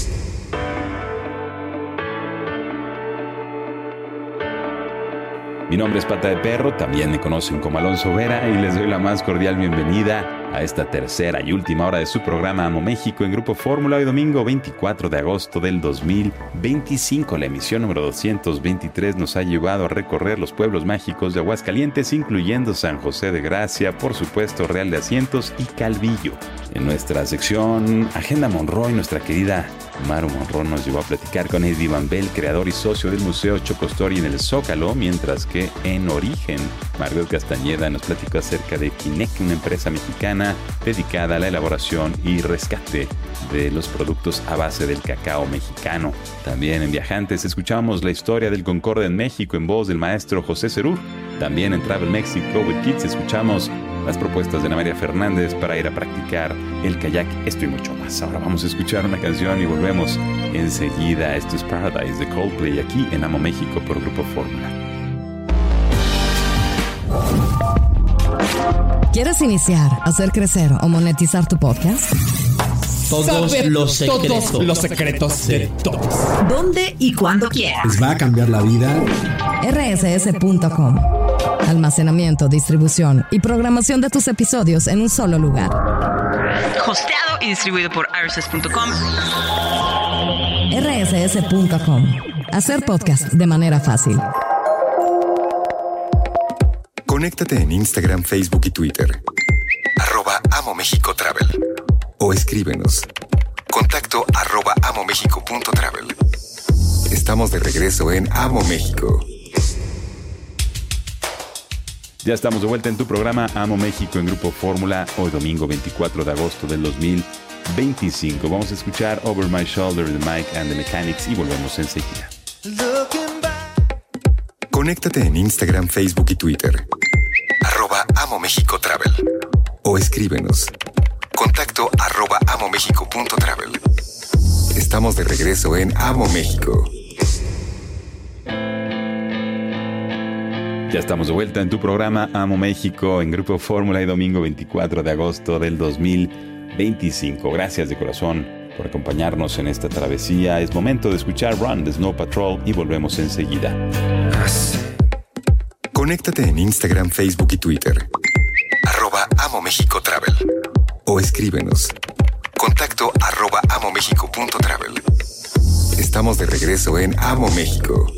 Mi nombre es Pata de Perro, también me conocen como Alonso Vera y les doy la más cordial bienvenida a esta tercera y última hora de su programa Amo México en Grupo Fórmula. Hoy domingo veinticuatro de agosto del dos mil veinticinco. La emisión número doscientos veintitrés nos ha llevado a recorrer los pueblos mágicos de Aguascalientes, incluyendo San José de Gracia, por supuesto Real de Asientos y Calvillo. En nuestra sección Agenda Monroy, nuestra querida Maru Monroy nos llevó a platicar con Eddie Van Bell, creador y socio del Museo Choco Story en el Zócalo, mientras que en Origen, Margot Castañeda nos platicó acerca de Kinec, una empresa mexicana dedicada a la elaboración y rescate de los productos a base del cacao mexicano. También en Viajantes escuchamos la historia del Concorde en México en voz del maestro José Cerur. También en Travel Mexico with Kids escuchamos las propuestas de Ana María Fernández para ir a practicar el kayak, esto y mucho más. Ahora vamos a escuchar una canción y volvemos enseguida. Esto es Paradise de Coldplay aquí en Amo México por Grupo Fórmula. ¿Quieres iniciar, hacer crecer o monetizar tu podcast? Todos Saber los secretos. Todos los secretos de todos. ¿Dónde y cuándo quieras? ¿Les va a cambiar la vida? R S S punto com. Almacenamiento, distribución y programación de tus episodios en un solo lugar. Hosteado y distribuido por R S S punto com. R S S punto com. Hacer podcast de manera fácil. Conéctate en Instagram, Facebook y Twitter. Arroba Amo México Travel. O escríbenos. Contacto arroba amomexico.travel. Estamos de regreso en Amo México. Ya estamos de vuelta en tu programa Amo México en Grupo Fórmula, hoy domingo veinticuatro de agosto del dos mil veinticinco. Vamos a escuchar Over My Shoulder de Mike and the Mechanics y volvemos enseguida. Conéctate en Instagram, Facebook y Twitter. Arroba Amo México Travel. O escríbenos. Contacto arroba amomexico.travel. Estamos de regreso en Amo México. Ya estamos de vuelta en tu programa Amo México en Grupo Fórmula y domingo veinticuatro de agosto del dos mil veinticinco. Gracias de corazón por acompañarnos en esta travesía. Es momento de escuchar Run de Snow Patrol y volvemos enseguida. Conéctate en Instagram, Facebook y Twitter. Arroba Amo México Travel. O escríbenos. Contacto arroba amomexico.travel. Estamos de regreso en Amo México.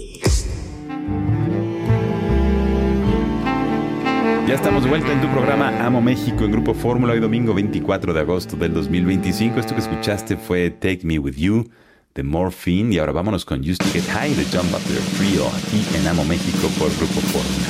Ya estamos de vuelta en tu programa Amo México en Grupo Fórmula, hoy domingo veinticuatro de agosto del dos mil veinticinco. Esto que escuchaste fue Take Me With You de Morphine. Y ahora vámonos con Used to Get High de Jump Up Their Trio aquí en Amo México por Grupo Fórmula.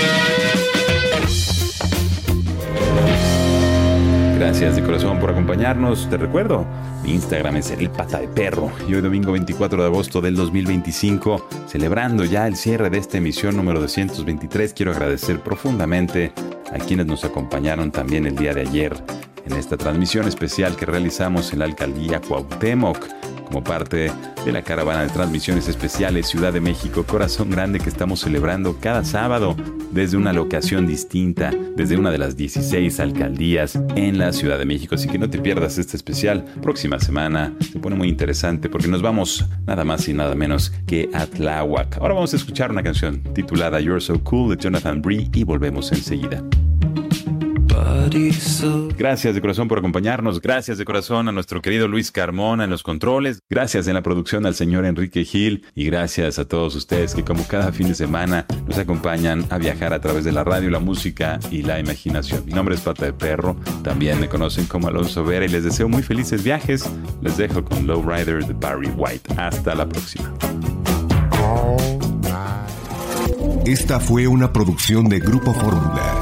Gracias de corazón por acompañarnos. Te recuerdo, mi Instagram es El Pata de Perro. Y hoy domingo veinticuatro de agosto del dos mil veinticinco, celebrando ya el cierre de esta emisión número doscientos veintitrés, quiero agradecer profundamente a quienes nos acompañaron también el día de ayer en esta transmisión especial que realizamos en la Alcaldía Cuauhtémoc, como parte de la caravana de transmisiones especiales Ciudad de México Corazón Grande que estamos celebrando cada sábado desde una locación distinta, desde una de las dieciséis alcaldías en la Ciudad de México. Así que no te pierdas este especial. Próxima semana se pone muy interesante porque nos vamos nada más y nada menos que a Tláhuac. Ahora vamos a escuchar una canción titulada You're So Cool de Jonathan Bree y volvemos enseguida. Gracias de corazón por acompañarnos. Gracias de corazón a nuestro querido Luis Carmona en los controles. Gracias en la producción al señor Enrique Gil. Y gracias a todos ustedes que como cada fin de semana nos acompañan a viajar a través de la radio, la música y la imaginación. Mi nombre es Pata de Perro. También me conocen como Alonso Vera y les deseo muy felices viajes. Les dejo con Lowrider de Barry White. Hasta la próxima. Esta fue una producción de Grupo Fórmula.